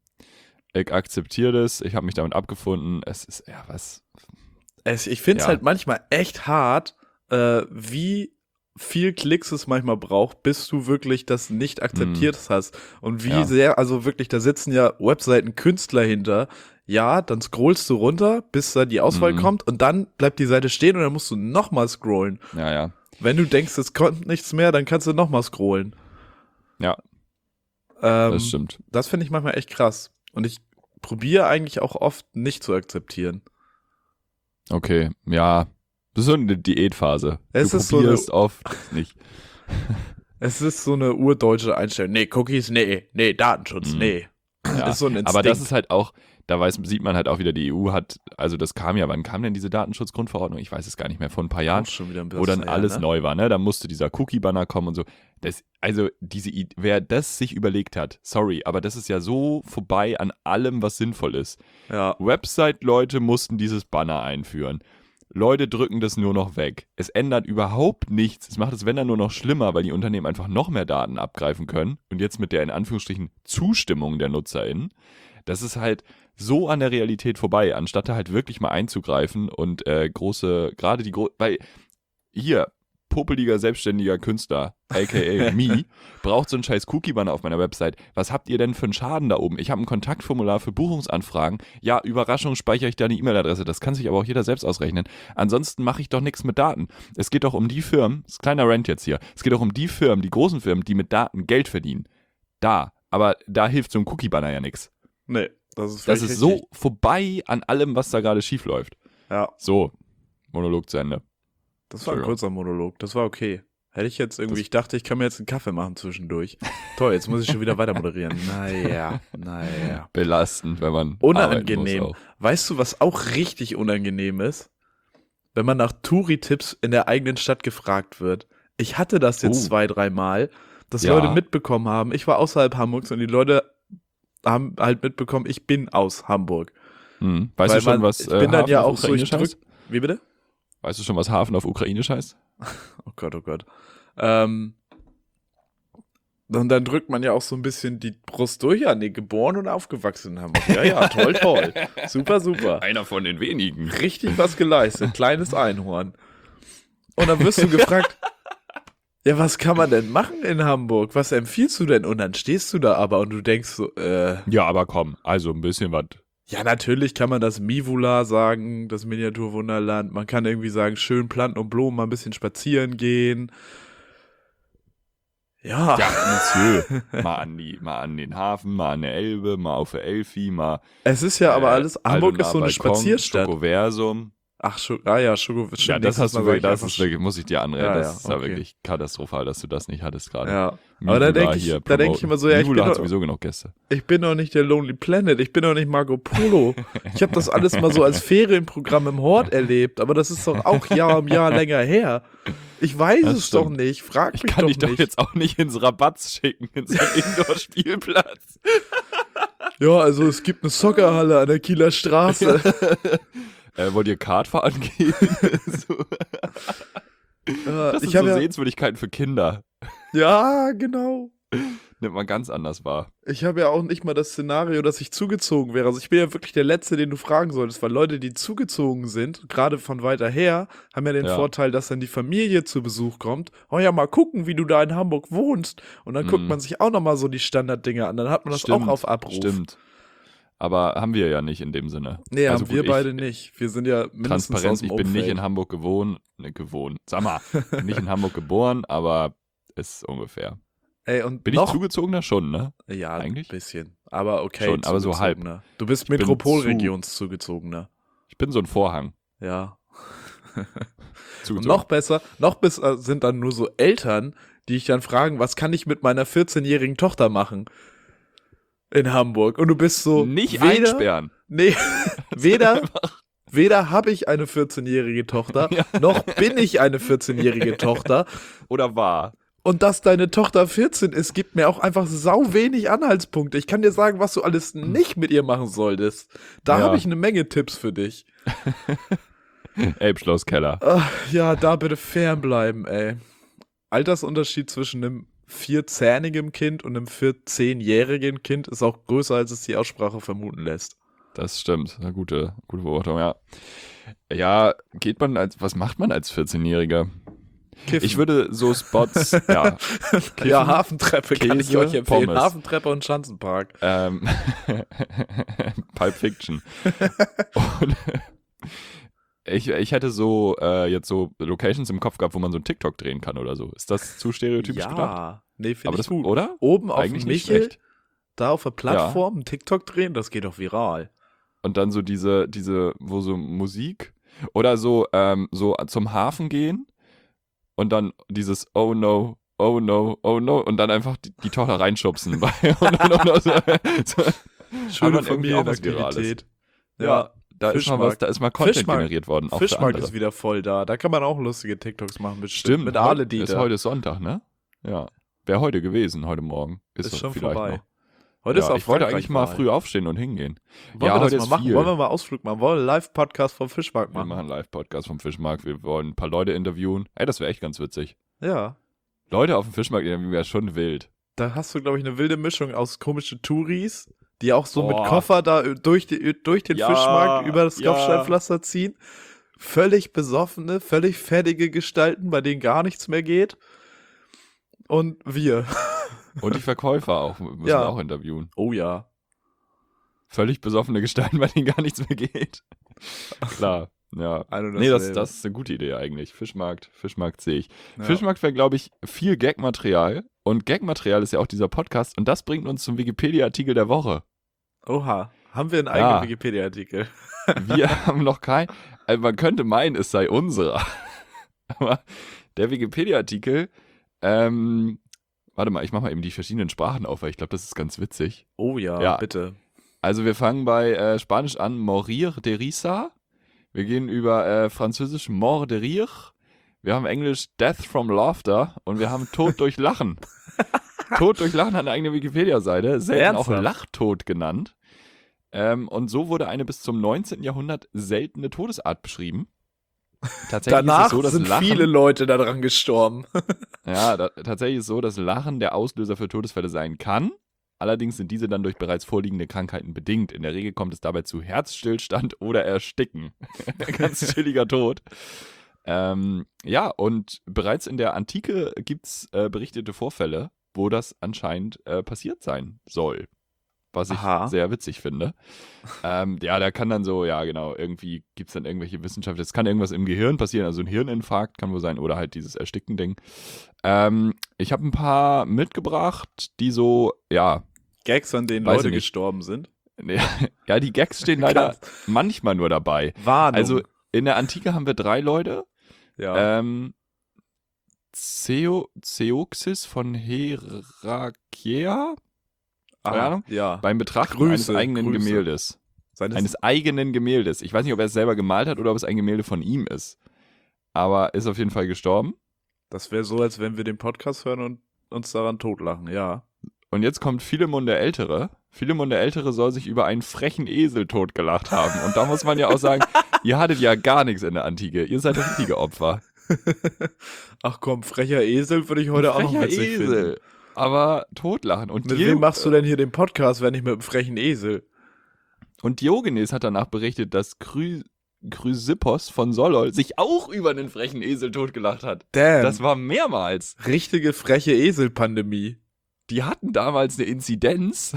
ich akzeptiere das, ich habe mich damit abgefunden. Es ist, ja, was? Es, ich finde es Ja. halt manchmal echt hart, äh, wie viel Klicks es manchmal braucht, bis du wirklich das nicht akzeptiert hast. Und wie Ja. sehr, also wirklich, da sitzen ja Webseiten-Künstler hinter. Ja, dann scrollst du runter, bis da die Auswahl Mhm. kommt und dann bleibt die Seite stehen und dann musst du nochmal scrollen. Ja, ja. Wenn du denkst, es kommt nichts mehr, dann kannst du nochmal scrollen. Ja, Ähm, das stimmt. Das finde ich manchmal echt krass. Und ich probiere eigentlich auch oft nicht zu akzeptieren. Okay, ja. Das ist so eine Diätphase. Es du ist so eine- probierst oft nicht. Es ist so eine urdeutsche Einstellung. Nee, Cookies, nee, nee, Datenschutz, Mhm. nee. Ja, ist so ein Instinkt. aber das ist halt auch, da weiß, sieht man halt auch wieder, die E U hat, also das kam ja, wann kam denn diese Datenschutzgrundverordnung? Ich weiß es gar nicht mehr, vor ein paar Jahren, Auch schon wieder ein wo dann bisschen alles her, ne? neu war, ne? Da musste dieser Cookie-Banner kommen und so. Das, also diese, I- wer das sich überlegt hat, sorry, aber das ist ja so vorbei an allem, was sinnvoll ist. Ja, Website-Leute mussten dieses Banner einführen. Leute drücken das nur noch weg. Es ändert überhaupt nichts. Es macht es, wenn dann, nur noch schlimmer, weil die Unternehmen einfach noch mehr Daten abgreifen können. Und jetzt mit der, in Anführungsstrichen, Zustimmung der NutzerInnen. Das ist halt so an der Realität vorbei, anstatt da halt wirklich mal einzugreifen und äh, große, gerade die große, weil hier, popeliger, selbstständiger Künstler, aka me, braucht so einen scheiß Cookie-Banner auf meiner Website. Was habt ihr denn für einen Schaden da oben? Ich habe ein Kontaktformular für Buchungsanfragen. Ja, Überraschung, speichere ich da eine E-Mail-Adresse. Das kann sich aber auch jeder selbst ausrechnen. Ansonsten mache ich doch nichts mit Daten. Es geht doch um die Firmen, das ist ein kleiner Rant jetzt hier, es geht doch um die Firmen, die großen Firmen, die mit Daten Geld verdienen. Da, aber da hilft so ein Cookie-Banner ja nichts. nee, das ist Das völlig ist richtig. so vorbei an allem, was da gerade schief läuft. Ja, So, Monolog zu Ende. das war ein Entschuldigung. kurzer Monolog, das war okay. Hätte ich jetzt irgendwie, Das- ich dachte, ich kann mir jetzt einen Kaffee machen zwischendurch. Toll, jetzt muss ich schon wieder weiter moderieren. Naja, naja. Belastend, wenn man Unangenehm. arbeiten muss auch. Weißt du, was auch richtig unangenehm ist? Wenn man nach Touri-Tipps in der eigenen Stadt gefragt wird. Ich hatte das jetzt Oh. zwei, dreimal, dass Ja. Leute mitbekommen haben, ich war außerhalb Hamburgs und die Leute haben halt mitbekommen, ich bin aus Hamburg. Hm. Weißt Weil du schon, man- was ich äh, bin dann Hafen ja auf auch so, ich Ukrainisch drück, heißt? wie bitte? Weißt du schon, was Hafen auf Ukrainisch heißt? Oh Gott, oh Gott. Ähm, und dann drückt man ja auch so ein bisschen die Brust durch. Ja, nee, geboren und aufgewachsen in Hamburg. Ja, ja, toll, toll. Super, super. Einer von den wenigen. Richtig was geleistet. Kleines Einhorn. Und dann wirst du gefragt, ja, was kann man denn machen in Hamburg? Was empfiehlst du denn? Und dann stehst du da aber und du denkst so, äh, Ja, aber komm, also ein bisschen was. ja, natürlich kann man das Mivula sagen, das Miniaturwunderland. Man kann irgendwie sagen, schön Planten und Blumen, mal ein bisschen spazieren gehen. Ja. Ja, Monsieur. mal, an die, mal an den Hafen, mal an der Elbe, mal auf der Elfi, mal Es ist ja aber äh, alles, Hamburg ist so eine Balkon, Spazierstadt. Schokoversum. Ach, Scho ah ja, Schoko. Ja, das hast du wirklich, das ist wirklich, muss ich dir anreden, Ja, das ja, ist ja okay. wirklich katastrophal, dass du das nicht hattest gerade. Ja, aber da denke ich, da denk ich immer so, ja, ich bin, Nibula hat doch, sowieso genug Gäste. ich bin doch nicht der Lonely Planet, ich bin doch nicht Marco Polo. Ich habe das alles mal so als Ferienprogramm im Hort erlebt, aber das ist doch auch Jahr um Jahr länger her. Ich weiß Das es stimmt. doch nicht, frag mich Ich kann doch dich doch nicht. jetzt auch nicht ins Rabatz schicken, in so einen Indoor-Spielplatz. Ja, also es gibt eine Soccerhalle an der Kieler Straße. Äh, wollt ihr Kart fahren gehen? so. Ja, Das sind ich hab so ja, Sehenswürdigkeiten für Kinder. ja, genau. Nimmt man ganz anders wahr. Ich habe ja auch nicht mal das Szenario, dass ich zugezogen wäre. Also ich bin ja wirklich der Letzte, den du fragen solltest, weil Leute, die zugezogen sind, gerade von weiter her, haben ja den Ja. Vorteil, dass dann die Familie zu Besuch kommt. Oh ja, mal gucken, wie du da in Hamburg wohnst. Und dann guckt Mhm. man sich auch nochmal so die Standarddinge an. Dann hat man das auch auf Abruf. Stimmt. Aber haben wir ja nicht in dem Sinne. Nee, Also haben wir gut, beide ich, nicht. Wir sind ja mindestens aus Transparenz, dem ich bin nicht Umfeld. in Hamburg gewohnt, ne, gewohnt, sag mal, nicht in Hamburg geboren, aber ist ungefähr. Ey, und Bin noch? ich zugezogener schon, ne? Ja, eigentlich? ein bisschen. Aber okay, Schon, aber so halb. zugezogener. Du bist bin Metropolregionszugezogener. Ich bin so ein Vorhang. Ja. Und Zugezogen. noch besser, noch besser sind dann nur so Eltern, die ich dann fragen, was kann ich mit meiner vierzehnjährigen Tochter machen? In Hamburg. Und du bist so. Nicht weder, einsperren. Nee, weder, weder habe ich eine vierzehnjährige Tochter, Ja. noch bin ich eine vierzehnjährige Tochter. Oder war. Und dass deine Tochter vierzehn ist, gibt mir auch einfach sau wenig Anhaltspunkte. Ich kann dir sagen, was du alles nicht mit ihr machen solltest. Da Ja. habe ich eine Menge Tipps für dich. Elbschlosskeller. Ach, ja, da bitte fernbleiben, ey. Altersunterschied zwischen einem vierzähnigen Kind und einem vierzehnjährigen Kind ist auch größer, als es die Aussprache vermuten lässt. Das stimmt. Eine gute, gute Beobachtung, ja. Ja, geht man als, was macht man als vierzehnjähriger? Kiffen. Ich würde so Spots, ja, ja, Hafentreppe kann ich Käse, euch empfehlen. Pommes. Hafentreppe und Schanzenpark. ähm, Pulp Fiction. Und ich, ich hätte so äh, jetzt so Locations im Kopf gehabt, wo man so ein TikTok drehen kann oder so. Ist das zu stereotypisch gedacht? Ja, nee, finde Aber ich das, gut. oder? Oben auf Eigentlich dem nicht Michel, schlecht. da auf der Plattform, ein TikTok drehen, das geht doch viral. Und dann so diese, diese, wo so Musik oder so, ähm, so zum Hafen gehen und dann dieses Oh no, oh no, oh no und dann einfach die, die Tochter reinschubsen. und, und, und, und, so, so. Schöne man irgendwie auch was Familienaktivität. Ja, da ist mal was, Fischmarkt. da ist mal Content Fischmarkt. generiert worden. Auch für Fischmarkt andere. ist wieder voll da. Da kann man auch lustige TikToks machen. Mit, Stimmt, mit heu- Ale ist Dieter. heute Sonntag, ne? Ja. Wäre heute gewesen, heute Morgen. Ist, Ist so schon vielleicht vorbei. noch. Heute ist Ja, auch ich wollte Frankreich eigentlich mal Wahl. früh aufstehen und hingehen. Wollen ja, wir das heute mal ist machen? viel. Wollen wir mal Ausflug machen? Wollen wir einen Live-Podcast vom Fischmarkt Wir machen? machen einen Live-Podcast vom Fischmarkt. Wir wollen ein paar Leute interviewen. Ey, das wäre echt ganz witzig. Ja. Leute auf dem Fischmarkt interviewen wäre schon wild. Da hast du, glaube ich, eine wilde Mischung aus komischen Touris, die auch so mit Boah. Koffer da durch, die, durch den Ja, Fischmarkt über das ja. Kopfsteinpflaster ziehen. Völlig besoffene, völlig fertige Gestalten, bei denen gar nichts mehr geht. Und wir. Und die Verkäufer auch, müssen Ja. wir auch interviewen. Oh ja. Völlig besoffene Gestalten, bei denen gar nichts mehr geht. Klar, ja. Ein und Nee, das, dasselbe. das ist eine gute Idee eigentlich. Fischmarkt, Fischmarkt sehe ich. Ja. Fischmarkt wäre, glaube ich, viel Gagmaterial. Und Gagmaterial ist ja auch dieser Podcast. Und das bringt uns zum Wikipedia-Artikel der Woche. Oha. Haben wir einen Ja. eigenen Wikipedia-Artikel? Wir haben noch kein. Also man könnte meinen, es sei unserer. Aber der Wikipedia-Artikel, ähm, warte mal, ich mache mal eben die verschiedenen Sprachen auf, weil ich glaube, das ist ganz witzig. Oh ja, Ja. bitte. Also wir fangen bei äh, Spanisch an, Morir de risa. Wir gehen über äh, Französisch Mort de rire. Wir haben Englisch Death from Laughter und wir haben Tod durch Lachen. Tod durch Lachen hat eine eigene Wikipedia-Seite, selten auch Ernsthaft? Lachtod genannt. Ähm, und so wurde eine bis zum neunzehnten Jahrhundert seltene Todesart beschrieben. Tatsächlich ist Danach es so, dass sind Lachen, viele Leute daran gestorben. ja, da, tatsächlich ist es so, dass Lachen der Auslöser für Todesfälle sein kann. Allerdings sind diese dann durch bereits vorliegende Krankheiten bedingt. In der Regel kommt es dabei zu Herzstillstand oder Ersticken. Ganz chilliger Tod. Ähm, ja, und bereits in der Antike gibt es äh, berichtete Vorfälle, wo das anscheinend äh, passiert sein soll. was ich Aha. sehr witzig finde. ähm, ja, der kann dann so, ja genau, irgendwie gibt es dann irgendwelche Wissenschaft. Es kann irgendwas im Gehirn passieren, also ein Hirninfarkt kann wohl sein oder halt dieses Ersticken-Ding. Ähm, ich habe ein paar mitgebracht, die so, ja, Gags, an denen Weiß Leute ich nicht. gestorben sind. ja, die Gags stehen leider Krass. manchmal nur dabei. Warnung. Also in der Antike haben wir drei Leute. ja. Ähm, Zeo, Zeuxis von Herakea keine Aha, Ahnung. Ja. beim Betrachten Grüße, eines eigenen Grüße. Gemäldes. Seines Eines eigenen Gemäldes. Ich weiß nicht, ob er es selber gemalt hat oder ob es ein Gemälde von ihm ist. Aber ist auf jeden Fall gestorben. Das wäre so, als wenn wir den Podcast hören und uns daran totlachen, ja. Und jetzt kommt Philemon der Ältere. Philemon der Ältere soll sich über einen frechen Esel totgelacht haben. Und da muss man ja auch sagen, ihr hattet ja gar nichts in der Antike. Ihr seid richtige Opfer. Ach komm, frecher Esel würde ich heute auch noch Frecher witzig finden. Esel. Aber totlachen. Und, Mit Dio- wem machst du denn hier den Podcast, wenn nicht mit einem frechen Esel? und Diogenes hat danach berichtet, dass Chry Chrysippos von Solol sich auch über einen frechen Esel totgelacht hat. Damn, Das war mehrmals. richtige freche Esel-Pandemie. Die hatten damals eine Inzidenz.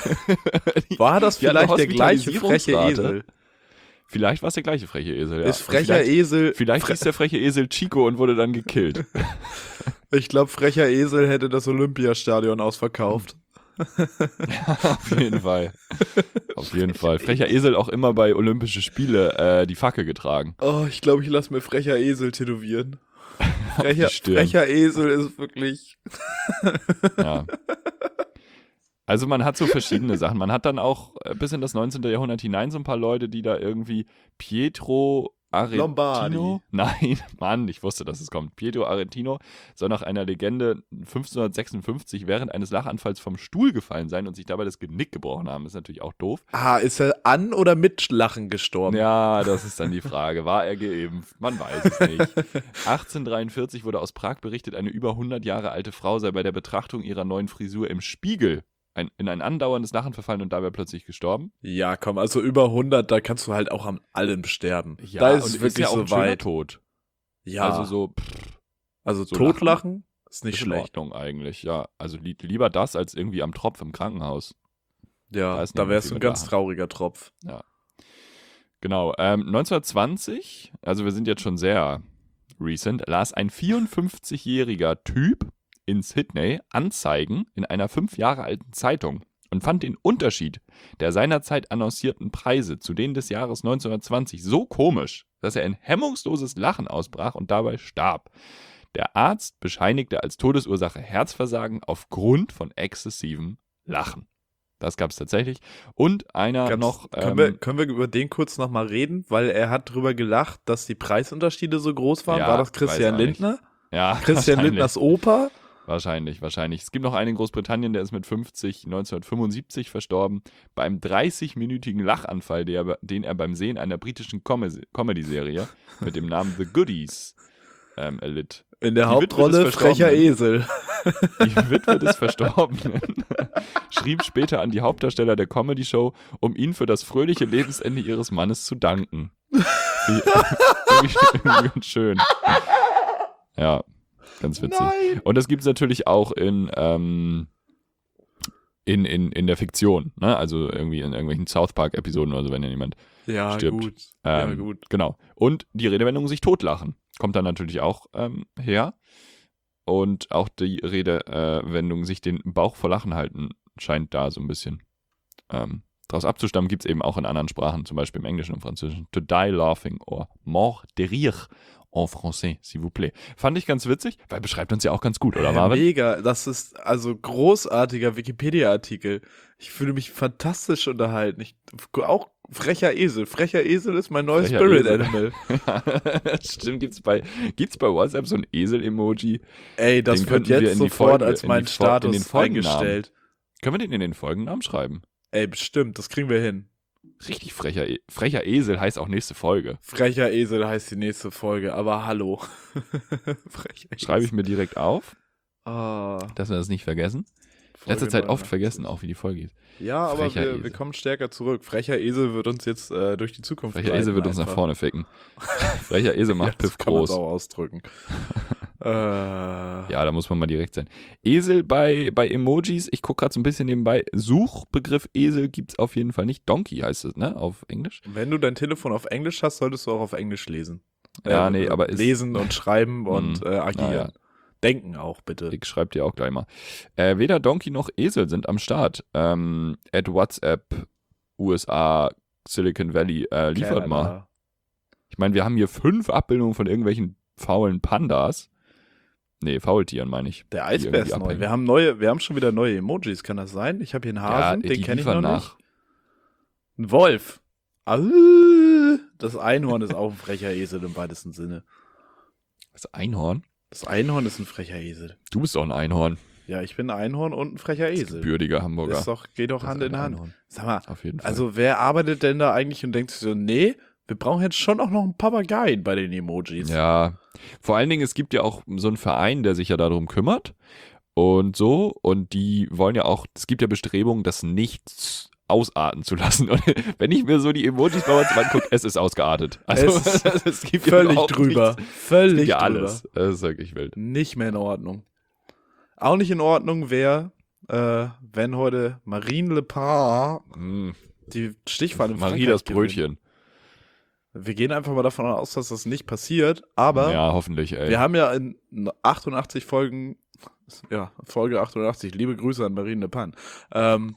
War das Die hatten eine vielleicht der gleiche freche Hospitalisierungsrate. Esel? Vielleicht war es der gleiche freche Esel, ja. Ist Und frecher vielleicht, Esel... Vielleicht hieß der freche Esel Chico und wurde dann gekillt. Ich glaube, frecher Esel hätte das Olympiastadion ausverkauft. Auf jeden Fall. Auf jeden Fall. Frecher Esel auch immer bei Olympische Spiele äh, die Fackel getragen. Oh, ich glaube, ich lasse mir frecher Esel tätowieren. Frecher, die Stirn. frecher Esel ist wirklich... Ja. Also man hat so verschiedene Sachen. Man hat dann auch äh, bis in das neunzehnte. Jahrhundert hinein so ein paar Leute, die da irgendwie Pietro Arretino. Lombardi. Nein, Mann, ich wusste, dass es kommt. Pietro Arretino soll nach einer Legende fünfzehnhundertsechsundfünfzig während eines Lachanfalls vom Stuhl gefallen sein und sich dabei das Genick gebrochen haben. Ist natürlich auch doof. Ah, ist er an oder mit Lachen gestorben? Ja, das ist dann die Frage. War er geimpft? Man weiß es nicht. achtzehnhundertdreiundvierzig wurde aus Prag berichtet, eine über hundert Jahre alte Frau sei bei der Betrachtung ihrer neuen Frisur im Spiegel ein, in ein andauerndes Lachen verfallen und dabei plötzlich gestorben. Ja, komm, also über hundert, da kannst du halt auch an allem sterben. Ja, da ist und es wirklich ja auch so ein schöner weit. Tod. Ja, Also so, pff, also so totlachen ist nicht ist in schlecht. Ordnung eigentlich, ja. Also li lieber das als irgendwie am Tropf im Krankenhaus. Ja, Da ist da nicht wärst viel du ein mit ganz Lachen. trauriger Tropf. Genau, ähm, neunzehnhundertzwanzig, also wir sind jetzt schon sehr recent, las ein vierundfünfzigjähriger Typ in Sydney Anzeigen in einer fünf Jahre alten Zeitung und fand den Unterschied der seinerzeit annoncierten Preise zu denen des Jahres neunzehnhundertzwanzig so komisch, dass er in hemmungsloses Lachen ausbrach und dabei starb. Der Arzt bescheinigte als Todesursache Herzversagen aufgrund von exzessivem Lachen. Das gab es tatsächlich. Und einer Ganz- noch... können, ähm, wir, können wir über den kurz nochmal reden? Weil er hat drüber gelacht, dass die Preisunterschiede so groß waren. Ja, War das weiß Christian auch nicht. Lindner? ja, Christian wahrscheinlich. Lindners Opa? Wahrscheinlich, wahrscheinlich. Es gibt noch einen in Großbritannien, der ist mit fünfzig neunzehnhundertfünfundsiebzig verstorben, bei einem dreißig-minütigen Lachanfall, der, er- den er beim Sehen einer britischen Com Comedy-Serie mit dem Namen The Goodies ähm, erlitt. In der Die Witwe Hauptrolle des frecher Verstorbenen. Esel. Die Witwe des Verstorbenen schrieb später an die Hauptdarsteller der Comedy-Show, um ihnen für das fröhliche Lebensende ihres Mannes zu danken. Finde ich irgendwie ganz schön. Ja, ganz witzig. Nein. Und das gibt es natürlich auch in, ähm, in, in, in der Fiktion, ne? Also irgendwie in irgendwelchen South Park-Episoden oder so, wenn ja jemand Ja, stirbt. gut. ja, Ähm, gut. Genau. Und die Redewendung sich totlachen kommt dann natürlich auch ähm, her. Und auch die Redewendung sich den Bauch vor Lachen halten scheint da so ein bisschen ähm, daraus abzustammen. Gibt es eben auch in anderen Sprachen, zum Beispiel im Englischen und Französischen. To die laughing or mort de rire en français, s'il vous plaît. Fand ich ganz witzig, weil beschreibt uns ja auch ganz gut, oder Ja, Marvin? mega, das ist also großartiger Wikipedia-Artikel. Ich fühle mich fantastisch unterhalten. Ich, auch frecher Esel. Frecher Esel ist mein neues Frecher Spirit Esel. Animal. Stimmt, gibt's bei, gibt's bei WhatsApp so ein Esel-Emoji? Ey, das Den wird könnten wir jetzt in die sofort Folge- als in mein die Fol- in den Status Folgennamen. eingestellt. Können wir den in den Folgennamen schreiben? Ey, bestimmt, das kriegen wir hin. Richtig frecher, e frecher Esel heißt auch nächste Folge. Frecher Esel heißt die nächste Folge, aber hallo. Frecher Esel. Schreibe ich mir direkt auf, Ah, dass wir das nicht vergessen. Folge Letzter Zeit oft neunundachtzig. vergessen, auch wie die Folge ist. Ja, aber Frecher wir, Esel. wir kommen stärker zurück. Frecher Esel wird uns jetzt äh, durch die Zukunft Frecher Esel wird uns nach einfach. vorne ficken. Frecher Esel Ja, macht das Piff kann man groß. auch ausdrücken. Äh, Ja, da muss man mal direkt sein. Esel bei, bei Emojis, ich gucke gerade so ein bisschen nebenbei. Suchbegriff Esel gibt's auf jeden Fall nicht. Donkey heißt es, ne, auf Englisch. Wenn du dein Telefon auf Englisch hast, solltest du auch auf Englisch lesen. Ja, Äh, nee, aber ist- lesen und schreiben und Hm, äh, agieren. naja. Denken auch, bitte. Ich schreibe dir auch gleich mal. Äh, weder Donkey noch Esel sind am Start. Ähm, at WhatsApp, U S A, Silicon Valley, äh, liefert mal. Canada. Ich meine, wir haben hier fünf Abbildungen von irgendwelchen faulen Pandas. Nee, Faultieren meine ich. Der die Eisbär irgendwie ist neu. abhängen. Wir haben neue, wir haben schon wieder neue Emojis, kann das sein? Ich habe hier einen Hasen, ja, den die kenne ich noch liefern nicht. nach. Ein Wolf. Au. Das Einhorn ist auch ein frecher Esel im weitesten Sinne. Das Einhorn? Das Einhorn ist ein frecher Esel. Du bist doch ein Einhorn. Ja, ich bin ein Einhorn und ein frecher Esel. Gebürtiger Hamburger. Ist doch, geht doch Das Hand ist in ein Hand. Einhorn. Sag mal, Auf jeden Fall. also wer arbeitet denn da eigentlich und denkt sich so, nee, wir brauchen jetzt schon auch noch einen Papageien bei den Emojis. Ja, vor allen Dingen, es gibt ja auch so einen Verein, der sich ja darum kümmert und so, und die wollen ja auch, es gibt ja Bestrebungen, das nicht ausarten zu lassen. Und wenn ich mir so die Emojis bei WhatsApp angucke, es ist ausgeartet. Also Es ist es gibt Völlig überhaupt drüber. nichts. Es Völlig gibt ja drüber. alles. Es ist wirklich wild. Nicht mehr in Ordnung. Auch nicht in Ordnung wäre, äh, wenn heute Marine Le Pen Mm, die Stichwahl in Marie Frankreich das gewinnt. Brötchen. Wir gehen einfach mal davon aus, dass das nicht passiert, aber Ja, hoffentlich, ey. wir haben ja in achtundachtzig Folgen, ja, Folge achtundachtzig, liebe Grüße an Marine Le Pen, ähm,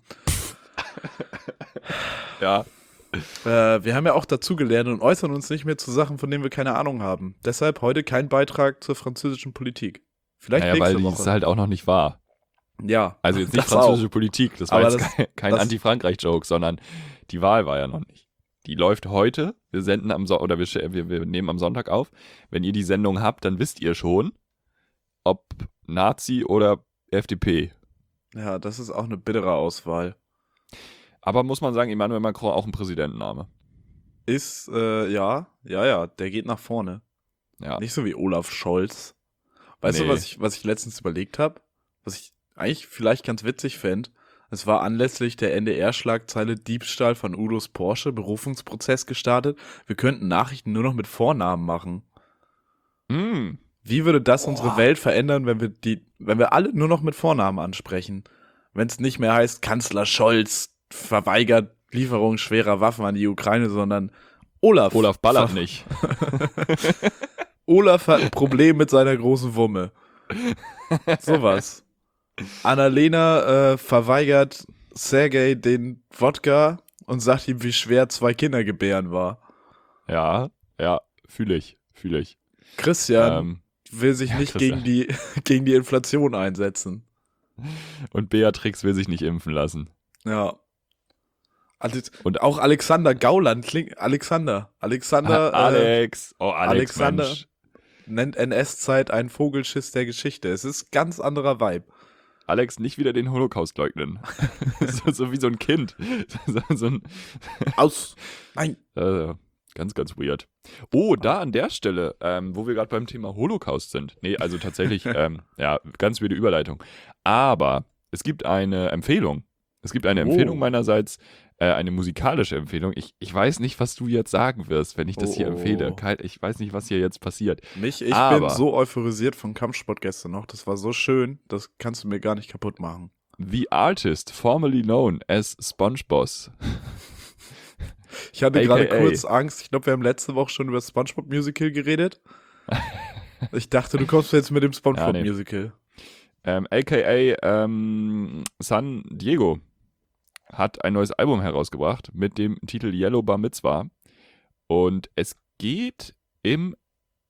ja. äh, wir haben ja auch dazugelernt und äußern uns nicht mehr zu Sachen, von denen wir keine Ahnung haben. Deshalb heute kein Beitrag zur französischen Politik. Vielleicht Naja, weil nächste die ist Woche. halt auch noch nicht wahr. Ja, Also jetzt nicht das französische Politik, das war Aber jetzt das- kein, kein das- Anti-Frankreich-Joke, sondern die Wahl war ja noch nicht. Die läuft heute, wir senden am so oder wir, sch- wir, wir nehmen am Sonntag auf. Wenn ihr die Sendung habt, dann wisst ihr schon, ob Nazi oder F D P. Ja, das ist auch eine bittere Auswahl. Aber muss man sagen, Emmanuel Macron auch ein Präsidentenname. Ist, äh, ja, ja, ja, der geht nach vorne. Ja. Nicht so wie Olaf Scholz. Weißt Nee. du, was ich, was ich letztens überlegt habe? Was ich eigentlich vielleicht ganz witzig fände? Es war anlässlich der N D R-Schlagzeile Diebstahl von Udos Porsche, Berufungsprozess gestartet. Wir könnten Nachrichten nur noch mit Vornamen machen. Mm. Wie würde das Boah. unsere Welt verändern, wenn wir die, wenn wir alle nur noch mit Vornamen ansprechen? Wenn es nicht mehr heißt, Kanzler Scholz verweigert Lieferung schwerer Waffen an die Ukraine, sondern Olaf. Olaf ballert ver- nicht. Olaf hat ein Problem mit seiner großen Wumme. Sowas. Annalena äh, verweigert Sergei den Wodka und sagt ihm, wie schwer zwei Kinder gebären war. Ja, ja, fühle ich, fühle ich. Christian Ähm, will sich ja, nicht Christian. gegen die, gegen die Inflation einsetzen. und Beatrix will sich nicht impfen lassen. Ja. Alex- Und- auch Alexander Gauland klingt. Alexander. Alexander Ah, Alex. Oh, Alex, Alexander. Mensch. äh, nennt N S-Zeit einen Vogelschiss der Geschichte. Es ist ganz anderer Vibe. Alex, nicht wieder den Holocaust leugnen. so, so wie so ein Kind. So, so ein, Aus. Nein. äh, ganz, ganz weird. Oh, da an der Stelle, ähm, wo wir gerade beim Thema Holocaust sind. Nee, also tatsächlich, ähm, ja, ganz weirde Überleitung. Aber es gibt eine Empfehlung. Es gibt eine Oh. Empfehlung meinerseits, äh, eine musikalische Empfehlung. Ich, ich weiß nicht, was du jetzt sagen wirst, wenn ich das hier Oh. empfehle. Kein- Ich weiß nicht, was hier jetzt passiert. Mich, ich Aber- bin so euphorisiert vom Kampfsport gestern noch. Das war so schön. Das kannst du mir gar nicht kaputt machen. The Artist, formerly known as SpongeBoss. Ich hatte A K A. gerade kurz Angst. Ich glaube, wir haben letzte Woche schon über das SpongeBob Musical geredet. Ich dachte, du kommst jetzt mit dem SpongeBob Ja, nee. Musical. Ähm, A K A ähm, San Diego hat ein neues Album herausgebracht mit dem Titel Yellow Bar Mitzvah. Und es geht im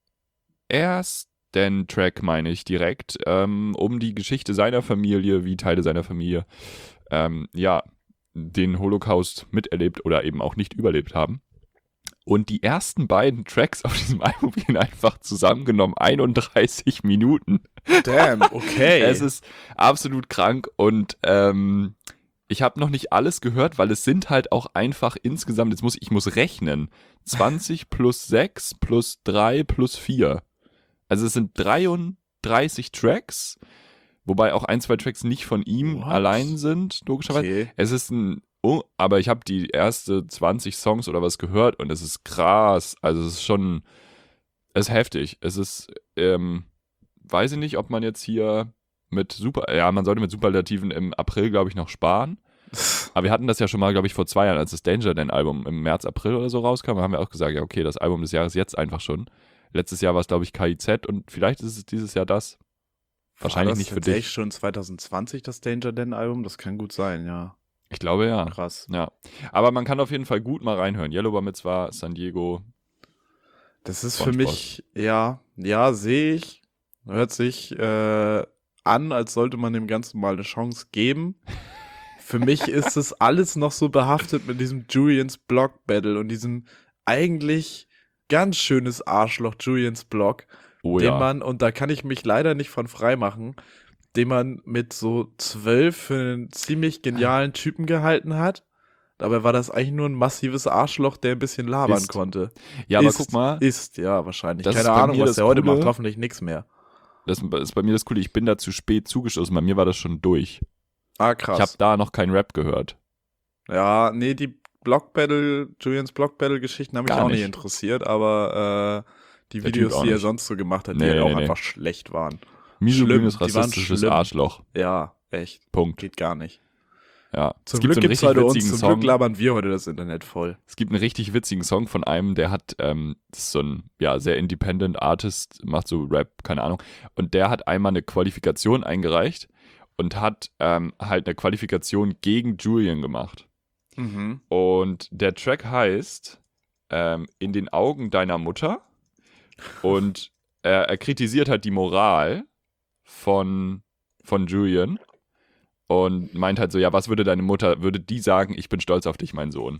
ersten Track, meine ich, direkt ähm, um die Geschichte seiner Familie, wie Teile seiner Familie ähm, ja, den Holocaust miterlebt oder eben auch nicht überlebt haben. Und die ersten beiden Tracks auf diesem Album gehen einfach zusammengenommen einunddreißig Minuten. Damn, okay. Es ist absolut krank und ähm, ich habe noch nicht alles gehört, weil es sind halt auch einfach insgesamt, jetzt muss ich, ich muss rechnen, zwanzig plus sechs plus drei plus vier. Also es sind dreiunddreißig Tracks, wobei auch ein, zwei Tracks nicht von ihm What? allein sind, logischerweise. okay. Es ist ein, oh, aber ich habe die erste zwanzig Songs oder was gehört und es ist krass. Also es ist schon, es ist heftig. Es ist, ähm, weiß ich nicht, ob man jetzt hier mit Super, ja, man sollte mit Superlativen im April, glaube ich, noch sparen. Aber wir hatten das ja schon mal, glaube ich, vor zwei Jahren, als das Danger Dan-Album im März, April oder so rauskam, haben wir auch gesagt, ja, okay, das Album des Jahres jetzt einfach schon. Letztes Jahr war es, glaube ich, K I Z und vielleicht ist es dieses Jahr das. Wahrscheinlich War das nicht für tatsächlich dich. schon zwanzig zwanzig das Danger Dan-Album? Das kann gut sein, ja. Ich glaube, ja. Krass. Ja. Aber man kann auf jeden Fall gut mal reinhören. Yellow Bar Mitzvah, San Diego. Das ist SpongeBob. für mich, ja, ja, sehe ich. Hört sich äh, an, als sollte man dem Ganzen mal eine Chance geben. Für mich ist es alles noch so behaftet mit diesem Julians Block Battle und diesem eigentlich ganz schönes Arschloch Julians Block, Oh den ja. man, und da kann ich mich leider nicht von frei machen, den man mit so zwölf für einen ziemlich genialen Typen gehalten hat. Dabei war das eigentlich nur ein massives Arschloch, der ein bisschen labern Ist. konnte. Ja, aber ist, guck mal, Ist, ja, wahrscheinlich. Das ist Keine bei Ahnung, mir was das der heute Coole. macht. Hoffentlich nichts mehr. das ist bei mir das Coole, ich bin da zu spät zugestoßen. Bei mir war das schon durch. Ah, Ich habe krass. da noch keinen Rap gehört. Ja, nee, die Block Battle, Julians Block Battle Geschichten haben mich Gar auch nicht nicht. interessiert, aber äh, die Der Videos, Typ auch die er nicht. sonst so gemacht hat, die Nee, halt auch nee, nee. einfach schlecht waren. Misogynes, Schlimm, die waren rassistisches schlimm. Arschloch. Ja, echt. Punkt. Geht gar nicht. Ja. Zum es gibt Glück so einen gibt's richtig heute uns, witzigen zum Song. Glück labern wir heute das Internet voll. Es gibt einen richtig witzigen Song von einem, der hat, ähm, das ist so ein, ja, sehr independent Artist, macht so Rap, keine Ahnung. Und der hat einmal eine Qualifikation eingereicht und hat ähm, halt eine Qualifikation gegen Julian gemacht. Mhm. Und der Track heißt ähm, In den Augen deiner Mutter. Und er, er kritisiert halt die Moral von, von Julian. Und meint halt so, ja, was würde deine Mutter, würde die sagen, ich bin stolz auf dich, mein Sohn.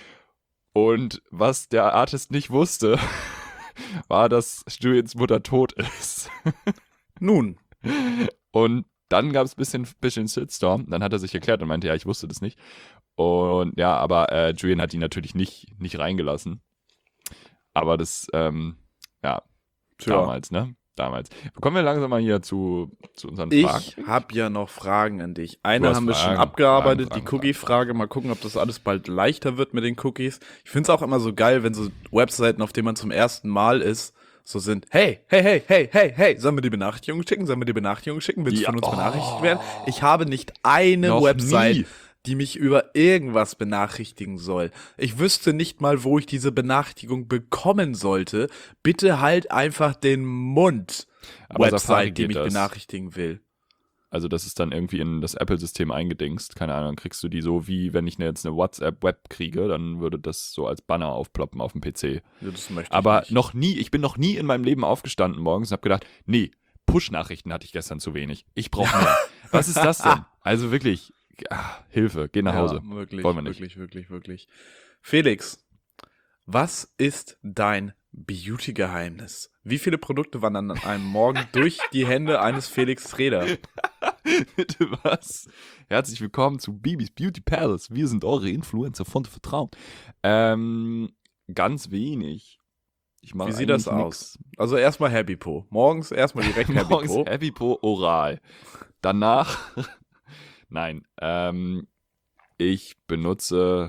Und was der Artist nicht wusste, war, dass Julians Mutter tot ist. Nun, Und dann gab es ein bisschen, bisschen Shitstorm. Dann hat er sich erklärt und meinte, ja, ich wusste das nicht. Und ja, aber äh, Julian hat ihn natürlich nicht, nicht reingelassen. Aber das, ähm, ja, tja. damals, ne? Damals. Kommen wir langsam mal hier zu, zu unseren Ich Fragen. habe ja noch Fragen an dich. Eine hast haben wir schon Fragen, abgearbeitet, Fragen, die Fragen, Cookie-Frage. Mal gucken, ob das alles bald leichter wird mit den Cookies. Ich finde es auch immer so geil, wenn so Webseiten, auf denen man zum ersten Mal ist, so sind, hey, hey, hey, hey, hey, hey, sollen wir die Benachrichtigung schicken? Sollen wir die Benachrichtigung schicken? Willst du Ja, von uns oh. benachrichtigt werden? Ich habe nicht eine Noch Website, nie. die mich über irgendwas benachrichtigen soll. Ich wüsste nicht mal, wo ich diese Benachrichtigung bekommen sollte. Bitte halt einfach den Mund. Aber Safari Website, die geht mich das. benachrichtigen will. Also das ist dann irgendwie in das Apple-System eingedingst. Keine Ahnung, dann kriegst du die so wie, wenn ich jetzt eine WhatsApp-Web kriege, dann würde das so als Banner aufploppen auf dem P C. Ja, das möchte ich Aber nicht. noch nie, ich bin noch nie in meinem Leben aufgestanden morgens und habe gedacht, nee, Push-Nachrichten hatte ich gestern zu wenig. Ich brauche mehr. Was ist das denn? Also wirklich, ah, Hilfe, geh nach Hause. Ja, wirklich, Wollen wir nicht. wirklich, wirklich, wirklich. Felix, was ist dein Beauty-Geheimnis? Wie viele Produkte wandern an einem Morgen durch die Hände eines Felix Reder? Bitte was? Herzlich willkommen zu Bibis Beauty Palace. Wir sind eure Influencer von Vertrauen. Ähm, ganz wenig. Ich mache Wie sieht das eigentlich aus? Also erstmal Happy Po. Morgens erstmal direkt nix. Happy Morgens Po. Happy Po oral. Danach, nein, ähm, ich benutze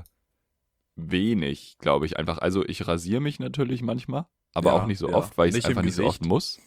wenig, glaube ich, einfach. Also ich rasiere mich natürlich manchmal, aber Ja, auch nicht so ja. oft, weil ich es Nicht im einfach nicht so oft Gesicht. muss.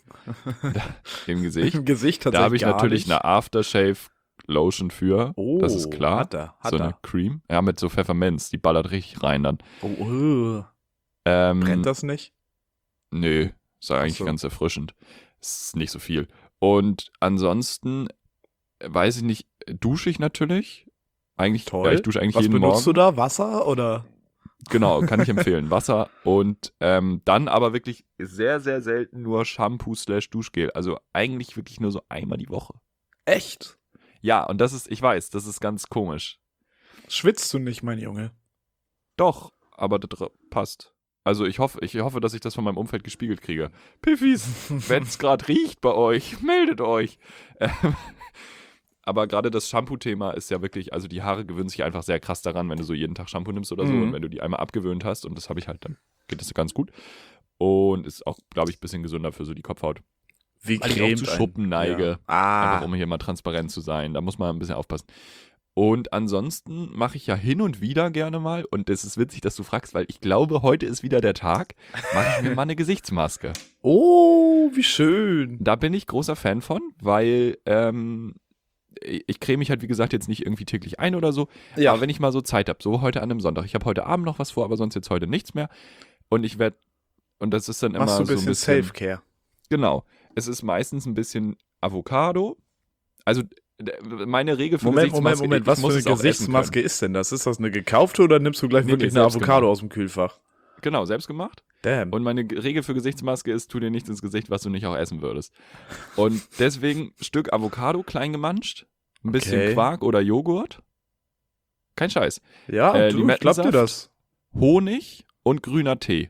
Im Gesicht. Im Gesicht Da tatsächlich habe ich gar natürlich nicht. eine Aftershave Lotion für, Oh, das ist klar. Hat er, hat so eine er. Cream. Ja, mit so Pfefferminz, die ballert richtig rein dann. Oh, oh. Ähm, Brennt das nicht? Nö, ist eigentlich Ach so. ganz erfrischend. Ist nicht so viel. Und ansonsten, äh, weiß ich nicht, dusche ich natürlich. Eigentlich, Toll. ja, ich dusche eigentlich Was jeden benutzt Morgen. du da? Wasser oder? Genau, kann ich empfehlen. Wasser und ähm, dann aber wirklich sehr, sehr selten nur Shampoo slash Duschgel. Also eigentlich wirklich nur so einmal die Woche. Echt? Ja, und das ist, ich weiß, das ist ganz komisch. Schwitzt du nicht, mein Junge? Doch, aber das ra- passt. Also ich hoffe, ich hoffe, dass ich das von meinem Umfeld gespiegelt kriege. Piffis, wenn es gerade riecht bei euch, meldet euch. Ähm, aber gerade das Shampoo-Thema ist ja wirklich, also die Haare gewöhnen sich einfach sehr krass daran, wenn du so jeden Tag Shampoo nimmst oder so. Mhm. Und wenn du die einmal abgewöhnt hast, und das habe ich halt, dann geht das ganz gut. Und ist auch, glaube ich, ein bisschen gesünder für so die Kopfhaut. Wie Weil ich auch cremt zu ein- Schuppen neige. Ja. Ah, Einfach um hier mal transparent zu sein. Da muss man ein bisschen aufpassen. Und ansonsten mache ich ja hin und wieder gerne mal, und es ist witzig, dass du fragst, weil ich glaube, heute ist wieder der Tag, mache ich mir mal eine Gesichtsmaske. Oh, wie schön. Da bin ich großer Fan von, weil ähm, ich creme mich halt, wie gesagt, jetzt nicht irgendwie täglich ein oder so. Ja. Aber wenn ich mal so Zeit habe, so heute an einem Sonntag, ich habe heute Abend noch was vor, aber sonst jetzt heute nichts mehr. Und ich werde, und das ist dann immer Machst du ein so bisschen, ein bisschen Self-Care. Genau. Es ist meistens ein bisschen Avocado. Also d- meine Regel für Moment, Moment, Gesichtsmaske, Moment, ich was muss für es eine auch essen Gesichtsmaske können. ist denn das? Ist das eine gekaufte oder nimmst du gleich Nee, wirklich nee, eine selbst Avocado gemacht. aus dem Kühlfach? Genau, selbst gemacht. Damn. Und meine G- Regel für Gesichtsmaske ist, tu dir nichts ins Gesicht, was du nicht auch essen würdest. Und deswegen Stück Avocado klein gemanscht, ein bisschen Okay. Quark oder Joghurt. Kein Scheiß. Ja, äh, du, ich glaub dir Limettensaft. das. Honig und grüner Tee.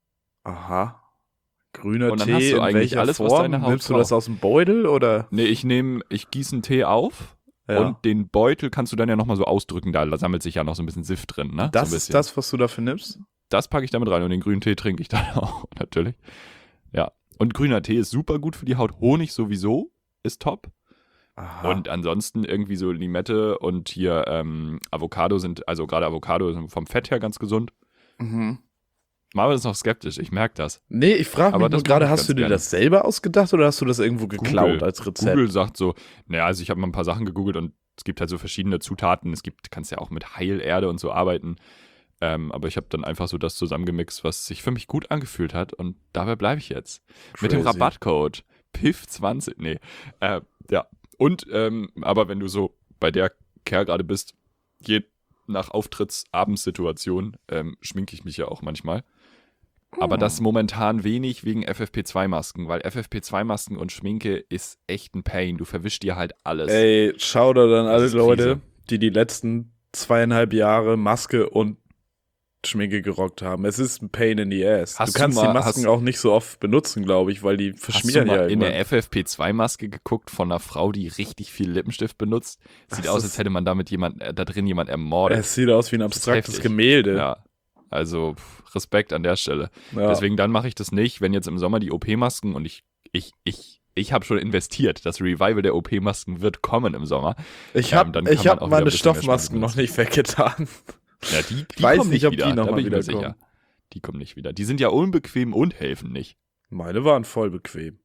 Aha. Grüner Und dann Tee, hast du in eigentlich welcher alles, was Form? deine Haut Nimmst du das braucht. aus dem Beutel oder? Nee, ich nehme, ich gieße einen Tee auf. Ja. Und den Beutel kannst du dann ja nochmal so ausdrücken, da sammelt sich ja noch so ein bisschen Sift drin, ne? das so ein ist bisschen. das, was du dafür nimmst? Das packe ich damit rein und den grünen Tee trinke ich dann auch, natürlich. Ja. Und grüner Tee ist super gut für die Haut. Honig sowieso ist top. Aha. Und ansonsten irgendwie so Limette und hier ähm, Avocado sind, also gerade Avocado sind vom Fett her ganz gesund. Mhm. Marvin ist noch skeptisch, ich merke das. Nee, ich frage Aber mich nur das gerade, mache ich hast du ganz dir gerne. das selber ausgedacht oder hast du das irgendwo geklaut Google. als Rezept? Google sagt so, naja, also ich habe mal ein paar Sachen gegoogelt und es gibt halt so verschiedene Zutaten. Es gibt, kannst ja auch mit Heilerde und so arbeiten. Ähm, aber ich habe dann einfach so das zusammengemixt, was sich für mich gut angefühlt hat und dabei bleibe ich jetzt. Mit dem Crazy. Rabattcode P I F zwanzig, nee, äh, ja. Und, ähm, aber wenn du so bei der Care gerade bist, je nach Auftritts-Abendssituation ähm, schminke ich mich ja auch manchmal. Aber Hm. das momentan wenig wegen F F P zwei Masken, weil F F P zwei Masken und Schminke ist echt ein Pain. Du verwischst dir halt alles. Ey, Shoutout an alle ist Leute, Krise. die die letzten zweieinhalb Jahre Maske und Schminke gerockt haben. Es ist ein Pain in the ass. Hast du du kannst mal- die Masken hast- auch nicht so oft benutzen, glaube ich, weil die Hast du verschmieren ja mal in irgendwann. der F F P zwei Maske geguckt von einer Frau, die richtig viel Lippenstift benutzt? Sieht Das aus, ist- als hätte man damit jemand, äh, da drin jemand ermordet. Es sieht aus wie ein Das ist abstraktes heftig. Gemälde. Ja, also pff, Respekt an der Stelle. Ja. Deswegen dann mache ich das nicht, wenn jetzt im Sommer die O P-Masken und ich, ich, ich, ich habe schon investiert. Das Revival der O P-Masken wird kommen im Sommer. ich ähm, habe dann kann ich man hab auch wieder meine ein bisschen mehr Stoffmasken Schminke noch nicht weggetan. Ja, die, die weiß kommen nicht, nicht ob die wieder. noch da mal bin ich mir wiederkommen. sicher. Die kommen nicht wieder. Die sind ja unbequem und helfen nicht. Meine waren voll bequem.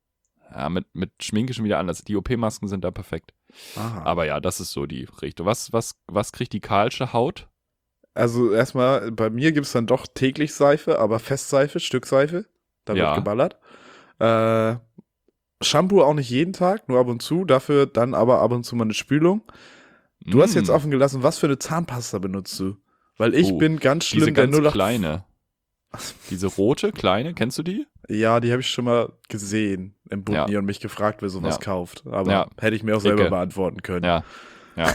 Ja, mit, mit Schminke schon wieder anders. Die O P-Masken sind da perfekt. Aha. Aber ja, das ist so die Richtung. Was, was, was kriegt die kahlsche Haut? Also erstmal, bei mir gibt es dann doch täglich Seife, aber Festseife, Stückseife. Da wird Ja. geballert. Äh, Shampoo auch nicht jeden Tag, nur ab und zu. Dafür dann aber ab und zu mal eine Spülung. Du hast Mm, jetzt offen gelassen, was für eine Zahnpasta benutzt du? Weil ich Oh, bin ganz schlimm diese der ganz null acht kleine. Diese rote, kleine, kennst du die? Ja, die habe ich schon mal gesehen im Butni Ja. und mich gefragt, wer sowas Ja. kauft. Aber Ja. hätte ich mir auch selber Dicke. beantworten können. Ja. Ja.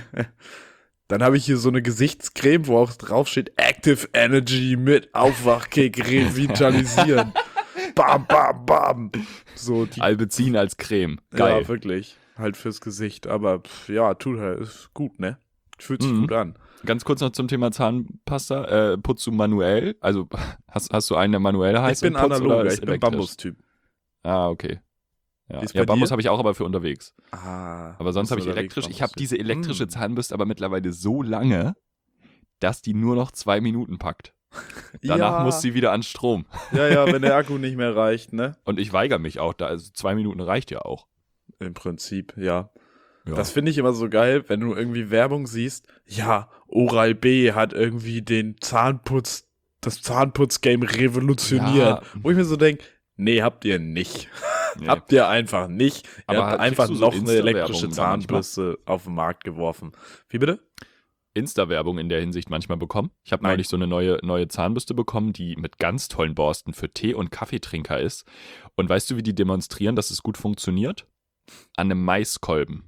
Dann habe ich hier so eine Gesichtscreme, wo auch drauf steht Active Energy mit Aufwachkick revitalisieren. Bam, bam, bam. So die, Albezin als Creme. ja, Geil. wirklich. Halt fürs Gesicht. Aber pff, ja, tut halt, ist gut, ne? Fühlt sich Mhm. gut an. Ganz kurz noch zum Thema Zahnpasta. Äh, putzt du manuell? Also hast, hast du einen, der manuell heißt? Ich bin und putzt, oder analoger, ist ich bin elektrisch? Bambus-Typ. Ah, okay. Ja, Wie ist ja bei Bambus dir? habe ich auch, aber für unterwegs. Ah. Aber sonst habe ich bist du elektrisch. unterwegs, Ich habe Bambus-Typ. diese elektrische Mm. Zahnbürste aber mittlerweile so lange, dass die nur noch zwei Minuten packt. Danach ja. muss sie wieder an Strom. Ja, ja, wenn der Akku nicht mehr reicht, ne? Und ich weigere mich auch da. Also zwei Minuten reicht ja auch. Im Prinzip, ja. Ja. Das finde ich immer so geil, wenn du irgendwie Werbung siehst. Ja, Oral-B hat irgendwie den Zahnputz, das Zahnputz-Game revolutioniert. Ja. Wo ich mir so denke, nee, habt ihr nicht. Nee. Habt ihr einfach nicht. Ihr Aber habt kriegst einfach du so noch eine Insta-Werbung elektrische da manchmal? Zahnbürste auf den Markt geworfen. Wie bitte? Insta-Werbung in der Hinsicht manchmal bekommen. Ich habe Nein. neulich so eine neue, neue Zahnbürste bekommen, die mit ganz tollen Borsten für Tee- und Kaffeetrinker ist. Und weißt du, wie die demonstrieren, dass es gut funktioniert? An einem Maiskolben.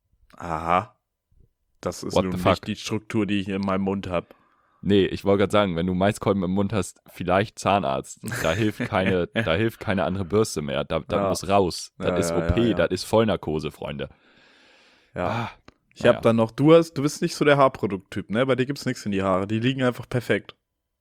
Aha. Das ist What nun the nicht fuck? die Struktur, die ich in meinem Mund habe. Nee, ich wollte gerade sagen, wenn du Maiskolben im Mund hast, vielleicht Zahnarzt. Da hilft keine, da hilft keine andere Bürste mehr. Da, da Ja. muss raus. Das Ja, ist ja, O P, ja, ja. das ist Vollnarkose, Freunde. Ja. Ah, Ich naja. habe dann noch, du hast, du bist nicht so der Haarprodukttyp, ne? Bei dir gibt's nichts in die Haare. Die liegen einfach perfekt.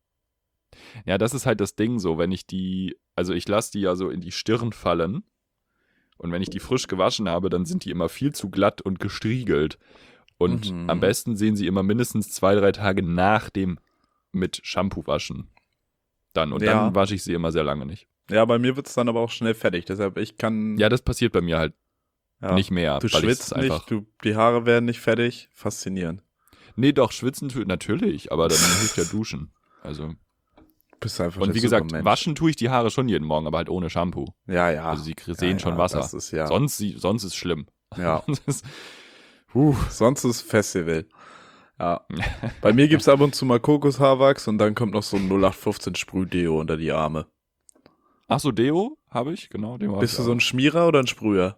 Ja, das ist halt das Ding so, wenn ich die, also ich lasse die ja so in die Stirn fallen und wenn ich die frisch gewaschen habe, dann sind die immer viel zu glatt und gestriegelt. Und Mhm. am besten sehen sie immer mindestens zwei, drei Tage nach dem mit Shampoo waschen. Dann. Und Ja. dann wasche ich sie immer sehr lange nicht. Ja, bei mir wird es dann aber auch schnell fertig. Deshalb, ich kann. Ja, das passiert bei mir halt ja, nicht mehr. Du weil ich schwitzt es einfach. nicht, du, die Haare werden nicht fertig. Faszinierend. Nee, doch, schwitzen tut natürlich, aber dann hilft ja Duschen. Also. Bist einfach Und der wie gesagt, Supermensch. waschen tue ich die Haare schon jeden Morgen, aber halt ohne Shampoo. Ja, ja. Also sie sehen ja, schon ja, Wasser. Das ist ja. Sonst, sie- sonst ist schlimm. Ja. Sonst ist, huh. Sonst ist Festival. Ja. Bei mir gibt es ab und zu mal Kokoshaarwachs und dann kommt noch so ein null acht fünfzehn Sprühdeo unter die Arme. Ach so, Deo habe ich, genau. Den Bist du so ein Schmierer oder ein Sprüher?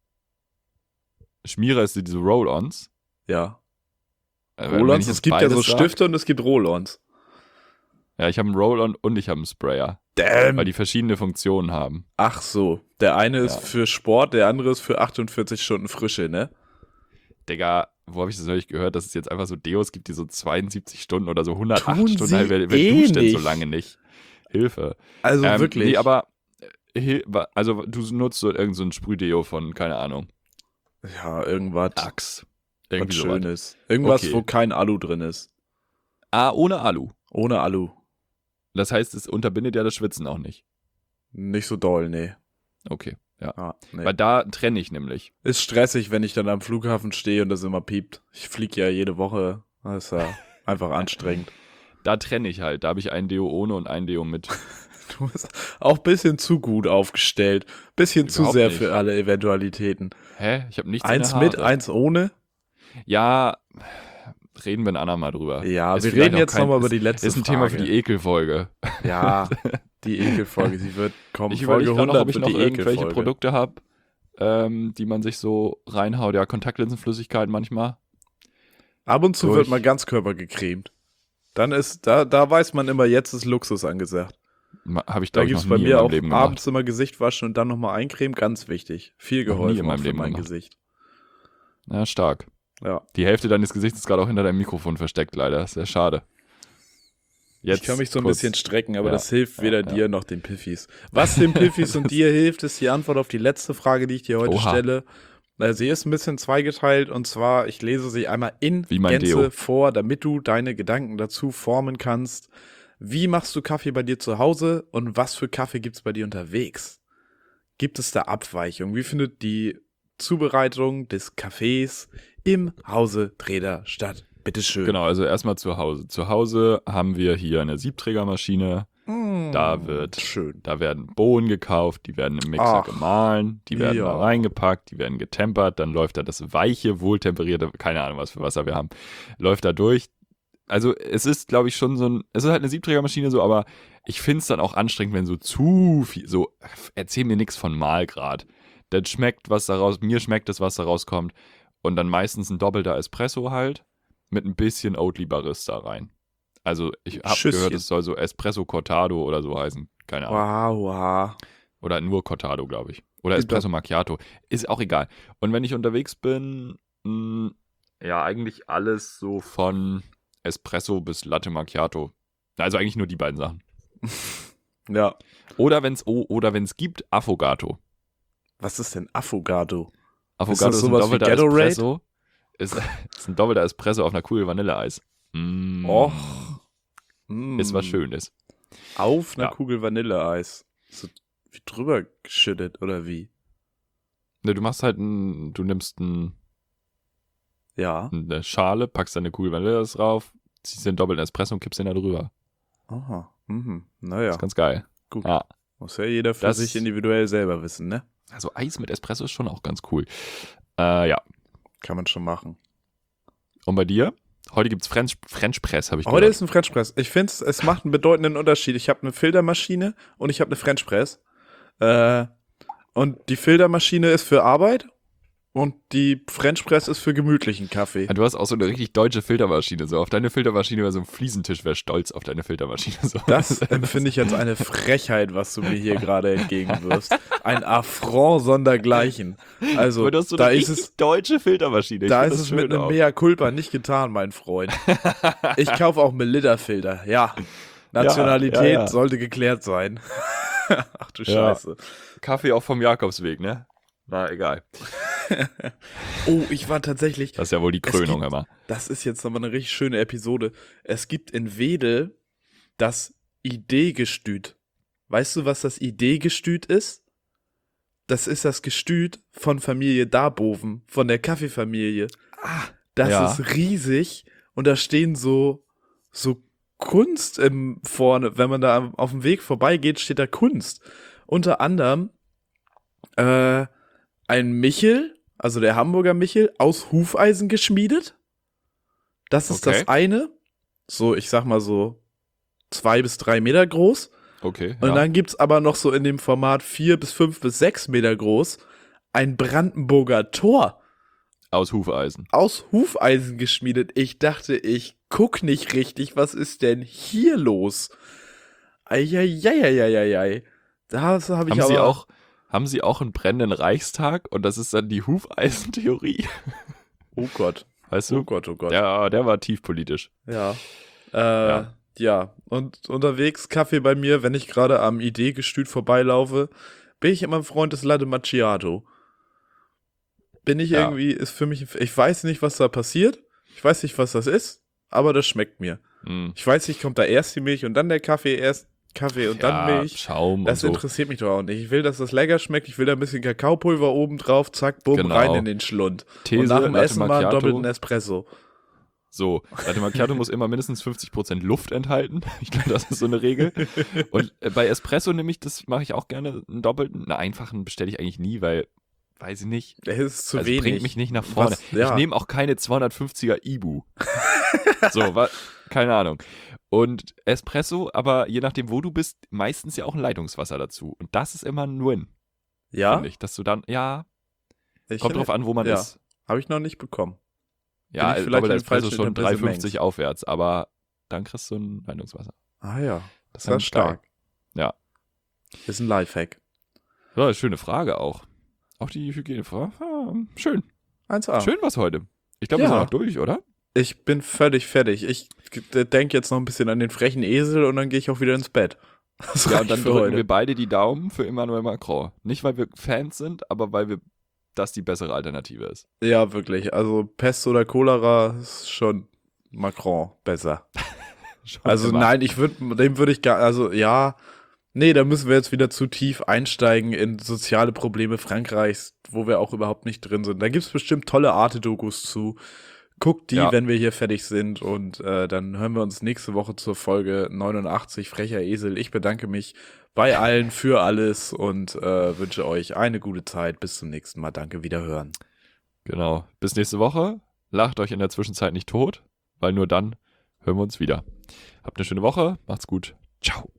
Schmierer ist diese Roll-Ons. Ja. Äh, wenn Roll-Ons, ich es jetzt gibt ja so beides sag- Stifte und es gibt Roll-Ons. Ja, ich habe einen Roll-On und ich habe einen Sprayer, Damn. weil die verschiedene Funktionen haben. Ach so. Der eine ist Ja. für Sport, der andere ist für achtundvierzig Stunden Frische, ne? Digga, wo habe ich das neulich gehört, dass es jetzt einfach so Deos gibt, die so zweiundsiebzig Stunden oder so hundertacht Tun Stunden sie halt, wer, wer eh duscht denn so nicht. lange nicht? Hilfe. Also Ähm, wirklich. Nee, aber äh, hil- wa- also du nutzt so irgend so ein Sprühdeo von, keine Ahnung, ja, irgendwas. Axe. Was Irgendwie sowas. Schönes. Irgendwas, Okay. wo kein Alu drin ist. Ah, ohne Alu. Ohne Alu. Das heißt, es unterbindet ja das Schwitzen auch nicht. Nicht so doll, nee. Okay, ja. Ja, nee. Weil da trenne ich nämlich. Ist stressig, wenn ich dann am Flughafen stehe und das immer piept. Ich fliege ja jede Woche. Das ist ja einfach anstrengend. Da trenne ich halt. Da habe ich ein Deo ohne und ein Deo mit. Du bist auch ein bisschen zu gut aufgestellt. Bisschen zu Überhaupt sehr nicht. für alle Eventualitäten. Hä? Ich habe nichts Eins in der mit, Haare. eins ohne? Ja, reden wir ein andermal drüber. Ja, Ist wir vielleicht reden auch jetzt kein- nochmal über ist- die letzte Ist ein Frage. Thema für die Ekelfolge. Ja, die Ekelfolge. Sie wird kommen. Ich Folge überlege gerade noch, hundert ob ich wird noch die irgendwelche Ekelfolge. Produkte habe, ähm, die man sich so reinhaut. Ja, Kontaktlinsenflüssigkeit manchmal. Ab und zu Durch. wird mal Ganzkörper gecremt. Dann ist, da, da weiß man immer, jetzt ist Luxus angesagt. Habe ich, Da glaube ich, gibt es noch bei nie in mir meinem auch Leben abends gemacht. immer Gesicht waschen und dann nochmal eincremen. Ganz wichtig. Viel Noch nie geholfen in meinem auch für Leben mein gemacht. Gesicht. Ja, stark. Ja. Die Hälfte deines Gesichts ist gerade auch hinter deinem Mikrofon versteckt, leider. Sehr schade. Jetzt ich kann mich so ein kurz- bisschen strecken, aber Ja, das hilft weder ja, dir noch den Piffis. Was den Piffis und dir hilft, ist die Antwort auf die letzte Frage, die ich dir heute Oha. stelle. Äh, Sie ist ein bisschen zweigeteilt und zwar, ich lese sie einmal in Wie mein Gänze Deo. vor, damit du deine Gedanken dazu formen kannst. Wie machst du Kaffee bei dir zu Hause und was für Kaffee gibt es bei dir unterwegs? Gibt es da Abweichungen? Wie findet die Zubereitung des Kaffees im Hause Treder statt? Bitteschön. Genau, also erstmal zu Hause. Zu Hause haben wir hier eine Siebträgermaschine. Mm, Da wird- schön. Da werden Bohnen gekauft, die werden im Mixer Ach, gemahlen, die werden ja. da reingepackt, die werden getempert, dann läuft da das weiche, wohltemperierte, keine Ahnung, was für Wasser wir haben, läuft da durch. Also es ist, glaube ich, schon so ein, es ist halt eine Siebträgermaschine so, aber ich finde es dann auch anstrengend, wenn so zu viel, so, erzähl mir nichts von Mahlgrad. Das schmeckt, was da raus, mir schmeckt das, was da rauskommt. Und dann meistens ein doppelter Espresso halt, mit ein bisschen Oatly Barista rein. Also ich habe Schüsschen. gehört, es soll so Espresso Cortado oder so heißen. Keine Ahnung. Wow, wow. Oder nur Cortado, glaube ich. Oder Ist Espresso Macchiato. Ist auch egal. Und wenn ich unterwegs bin, mh, ja, eigentlich alles so von Espresso bis Latte Macchiato. Also eigentlich nur die beiden Sachen. Ja. Oder wenn es oh, oder wenn's gibt, Affogato. Was ist denn Affogato? Affogato das ist, ein sowas wie doppelter Gatorade? Espresso. Ist, ist ein doppelter Espresso auf einer Kugel Vanilleeis. Mm, Och. Mm. Ist was Schönes. Auf einer Ja. Kugel Vanilleeis. So wie drüber geschüttet, oder wie? Ne, du machst halt ein, du nimmst ein, Ja. eine Schale, packst da eine Kugel Vanilleeis drauf, ziehst den doppelten Espresso und kippst den da drüber. Aha. Mhm. Naja, Ist ganz geil. gut. Ja. Muss ja jeder für Das- sich individuell selber wissen, ne? Also Eis mit Espresso ist schon auch ganz cool. Äh, ja. Kann man schon machen. Und bei dir? Heute gibt's French, French Press, habe ich Heute gehört. ist ein French Press. Ich finde, es macht einen bedeutenden Unterschied. Ich habe eine Filtermaschine und ich habe eine French Press. Äh, und die Filtermaschine ist für Arbeit und die French Press ist für gemütlichen Kaffee. Ja, du hast auch so eine richtig deutsche Filtermaschine. So auf deine Filtermaschine wäre so ein Fliesentisch, wäre stolz auf deine Filtermaschine. So. Das empfinde ich als eine Frechheit, was du mir hier gerade entgegenwirfst. Ein Affront sondergleichen. Also, Aber du hast so da eine ist richtig es, deutsche Filtermaschine. Ich da find ist das es mit schön einem auch. Mea Culpa nicht getan, mein Freund. Ich kaufe auch Melita-Filter. Ja. Nationalität ja, ja. sollte geklärt sein. Ach du Ja. Scheiße. Kaffee auch vom Jakobsweg, ne? Na, egal. Oh, ich war tatsächlich. Das ist ja wohl die Krönung gibt, immer. Das ist jetzt nochmal eine richtig schöne Episode. Es gibt in Wedel das Idee-Gestüt. Weißt du, was das Idee-Gestüt ist? Das ist das Gestüt von Familie Darboven, von der Kaffeefamilie. Ah, das ja. ist riesig und da stehen so, so Kunst im vorne. Wenn man da auf dem Weg vorbeigeht, steht da Kunst. Unter anderem äh, ein Michel, also der Hamburger Michel, aus Hufeisen geschmiedet. Das ist Okay. das eine. So, ich sag mal so zwei bis drei Meter groß. Okay, Und ja. dann gibt's aber noch so in dem Format vier bis fünf bis sechs Meter groß ein Brandenburger Tor Aus Hufeisen. aus Hufeisen geschmiedet. Ich dachte, ich guck nicht richtig. Was ist denn hier los? Eieieiei. Da habe ich Haben aber... Sie auch, haben Sie auch einen brennenden Reichstag und das ist dann die Hufeisentheorie? Oh Gott. Weißt Oh du? Gott, oh Gott. Ja, der war tiefpolitisch. Ja. Äh, ja. ja. Und unterwegs Kaffee bei mir, wenn ich gerade am Idee-Gestüt vorbeilaufe, bin ich immer ein Freund des Latte Macchiato. Bin ich Ja. irgendwie, ist für mich, ich weiß nicht, was da passiert. Ich weiß nicht, was das ist, aber das schmeckt mir. Hm. Ich weiß nicht, kommt da erst die Milch und dann der Kaffee, erst Kaffee und Ja, dann Milch. Schaum Das und so. interessiert mich doch auch nicht. Ich will, dass das lecker schmeckt. Ich will da ein bisschen Kakaopulver oben drauf, zack, bumm, Genau. rein in den Schlund. These, und nach dem Latte Essen mal einen Macchiato. doppelten Espresso. So, Latte Macchiato muss immer mindestens fünfzig Prozent Luft enthalten. Ich glaube, das ist so eine Regel. Und äh, bei Espresso nämlich, das mache ich auch gerne, einen doppelten. Einen einfachen bestelle ich eigentlich nie, weil, weiß ich nicht, Das ist zu also wenig. bringt mich nicht nach vorne. Was, ja. Ich nehme auch keine zweihundertfünfziger Ibu. So, wa- keine Ahnung. Und Espresso, aber je nachdem, wo du bist, meistens ja auch ein Leitungswasser dazu. Und das ist immer ein Win, ja? finde ich. Dass du dann, ja, Ich kommt drauf an, wo man ja. ist. Habe ich noch nicht bekommen. Ja, ich ich vielleicht glaube, der in den Espresso falschen schon drei Etablissement? fünfzig aufwärts, aber dann kriegst du ein Leitungswasser. Ah ja, Das das ist stark. Ja. Ist ein Lifehack. Ja, schöne Frage auch. Auch die Hygienefrage. Ah, schön. eins A. Schön was heute. Ich glaube, wir Ja. sind noch durch, oder? Ich bin völlig fertig. Ich denke jetzt noch ein bisschen an den frechen Esel und dann gehe ich auch wieder ins Bett. Das Ja, und reicht dann für drücken heute. wir beide die Daumen für Emmanuel Macron. Nicht, weil wir Fans sind, aber weil wir das die bessere Alternative ist. Ja, wirklich. Also Pest oder Cholera ist schon Macron besser. Schon Also immer. nein, ich würde, dem würde ich gar, also ja, nee, da müssen wir jetzt wieder zu tief einsteigen in soziale Probleme Frankreichs, wo wir auch überhaupt nicht drin sind. Da gibt's bestimmt tolle Arte-Dokus zu. Guckt die, Ja. wenn wir hier fertig sind und äh, dann hören wir uns nächste Woche zur Folge neunundachtzig, frecher Esel. Ich bedanke mich bei allen für alles und äh, wünsche euch eine gute Zeit. Bis zum nächsten Mal. Danke, wiederhören. Genau. Bis nächste Woche. Lacht euch in der Zwischenzeit nicht tot, weil nur dann hören wir uns wieder. Habt eine schöne Woche. Macht's gut. Ciao.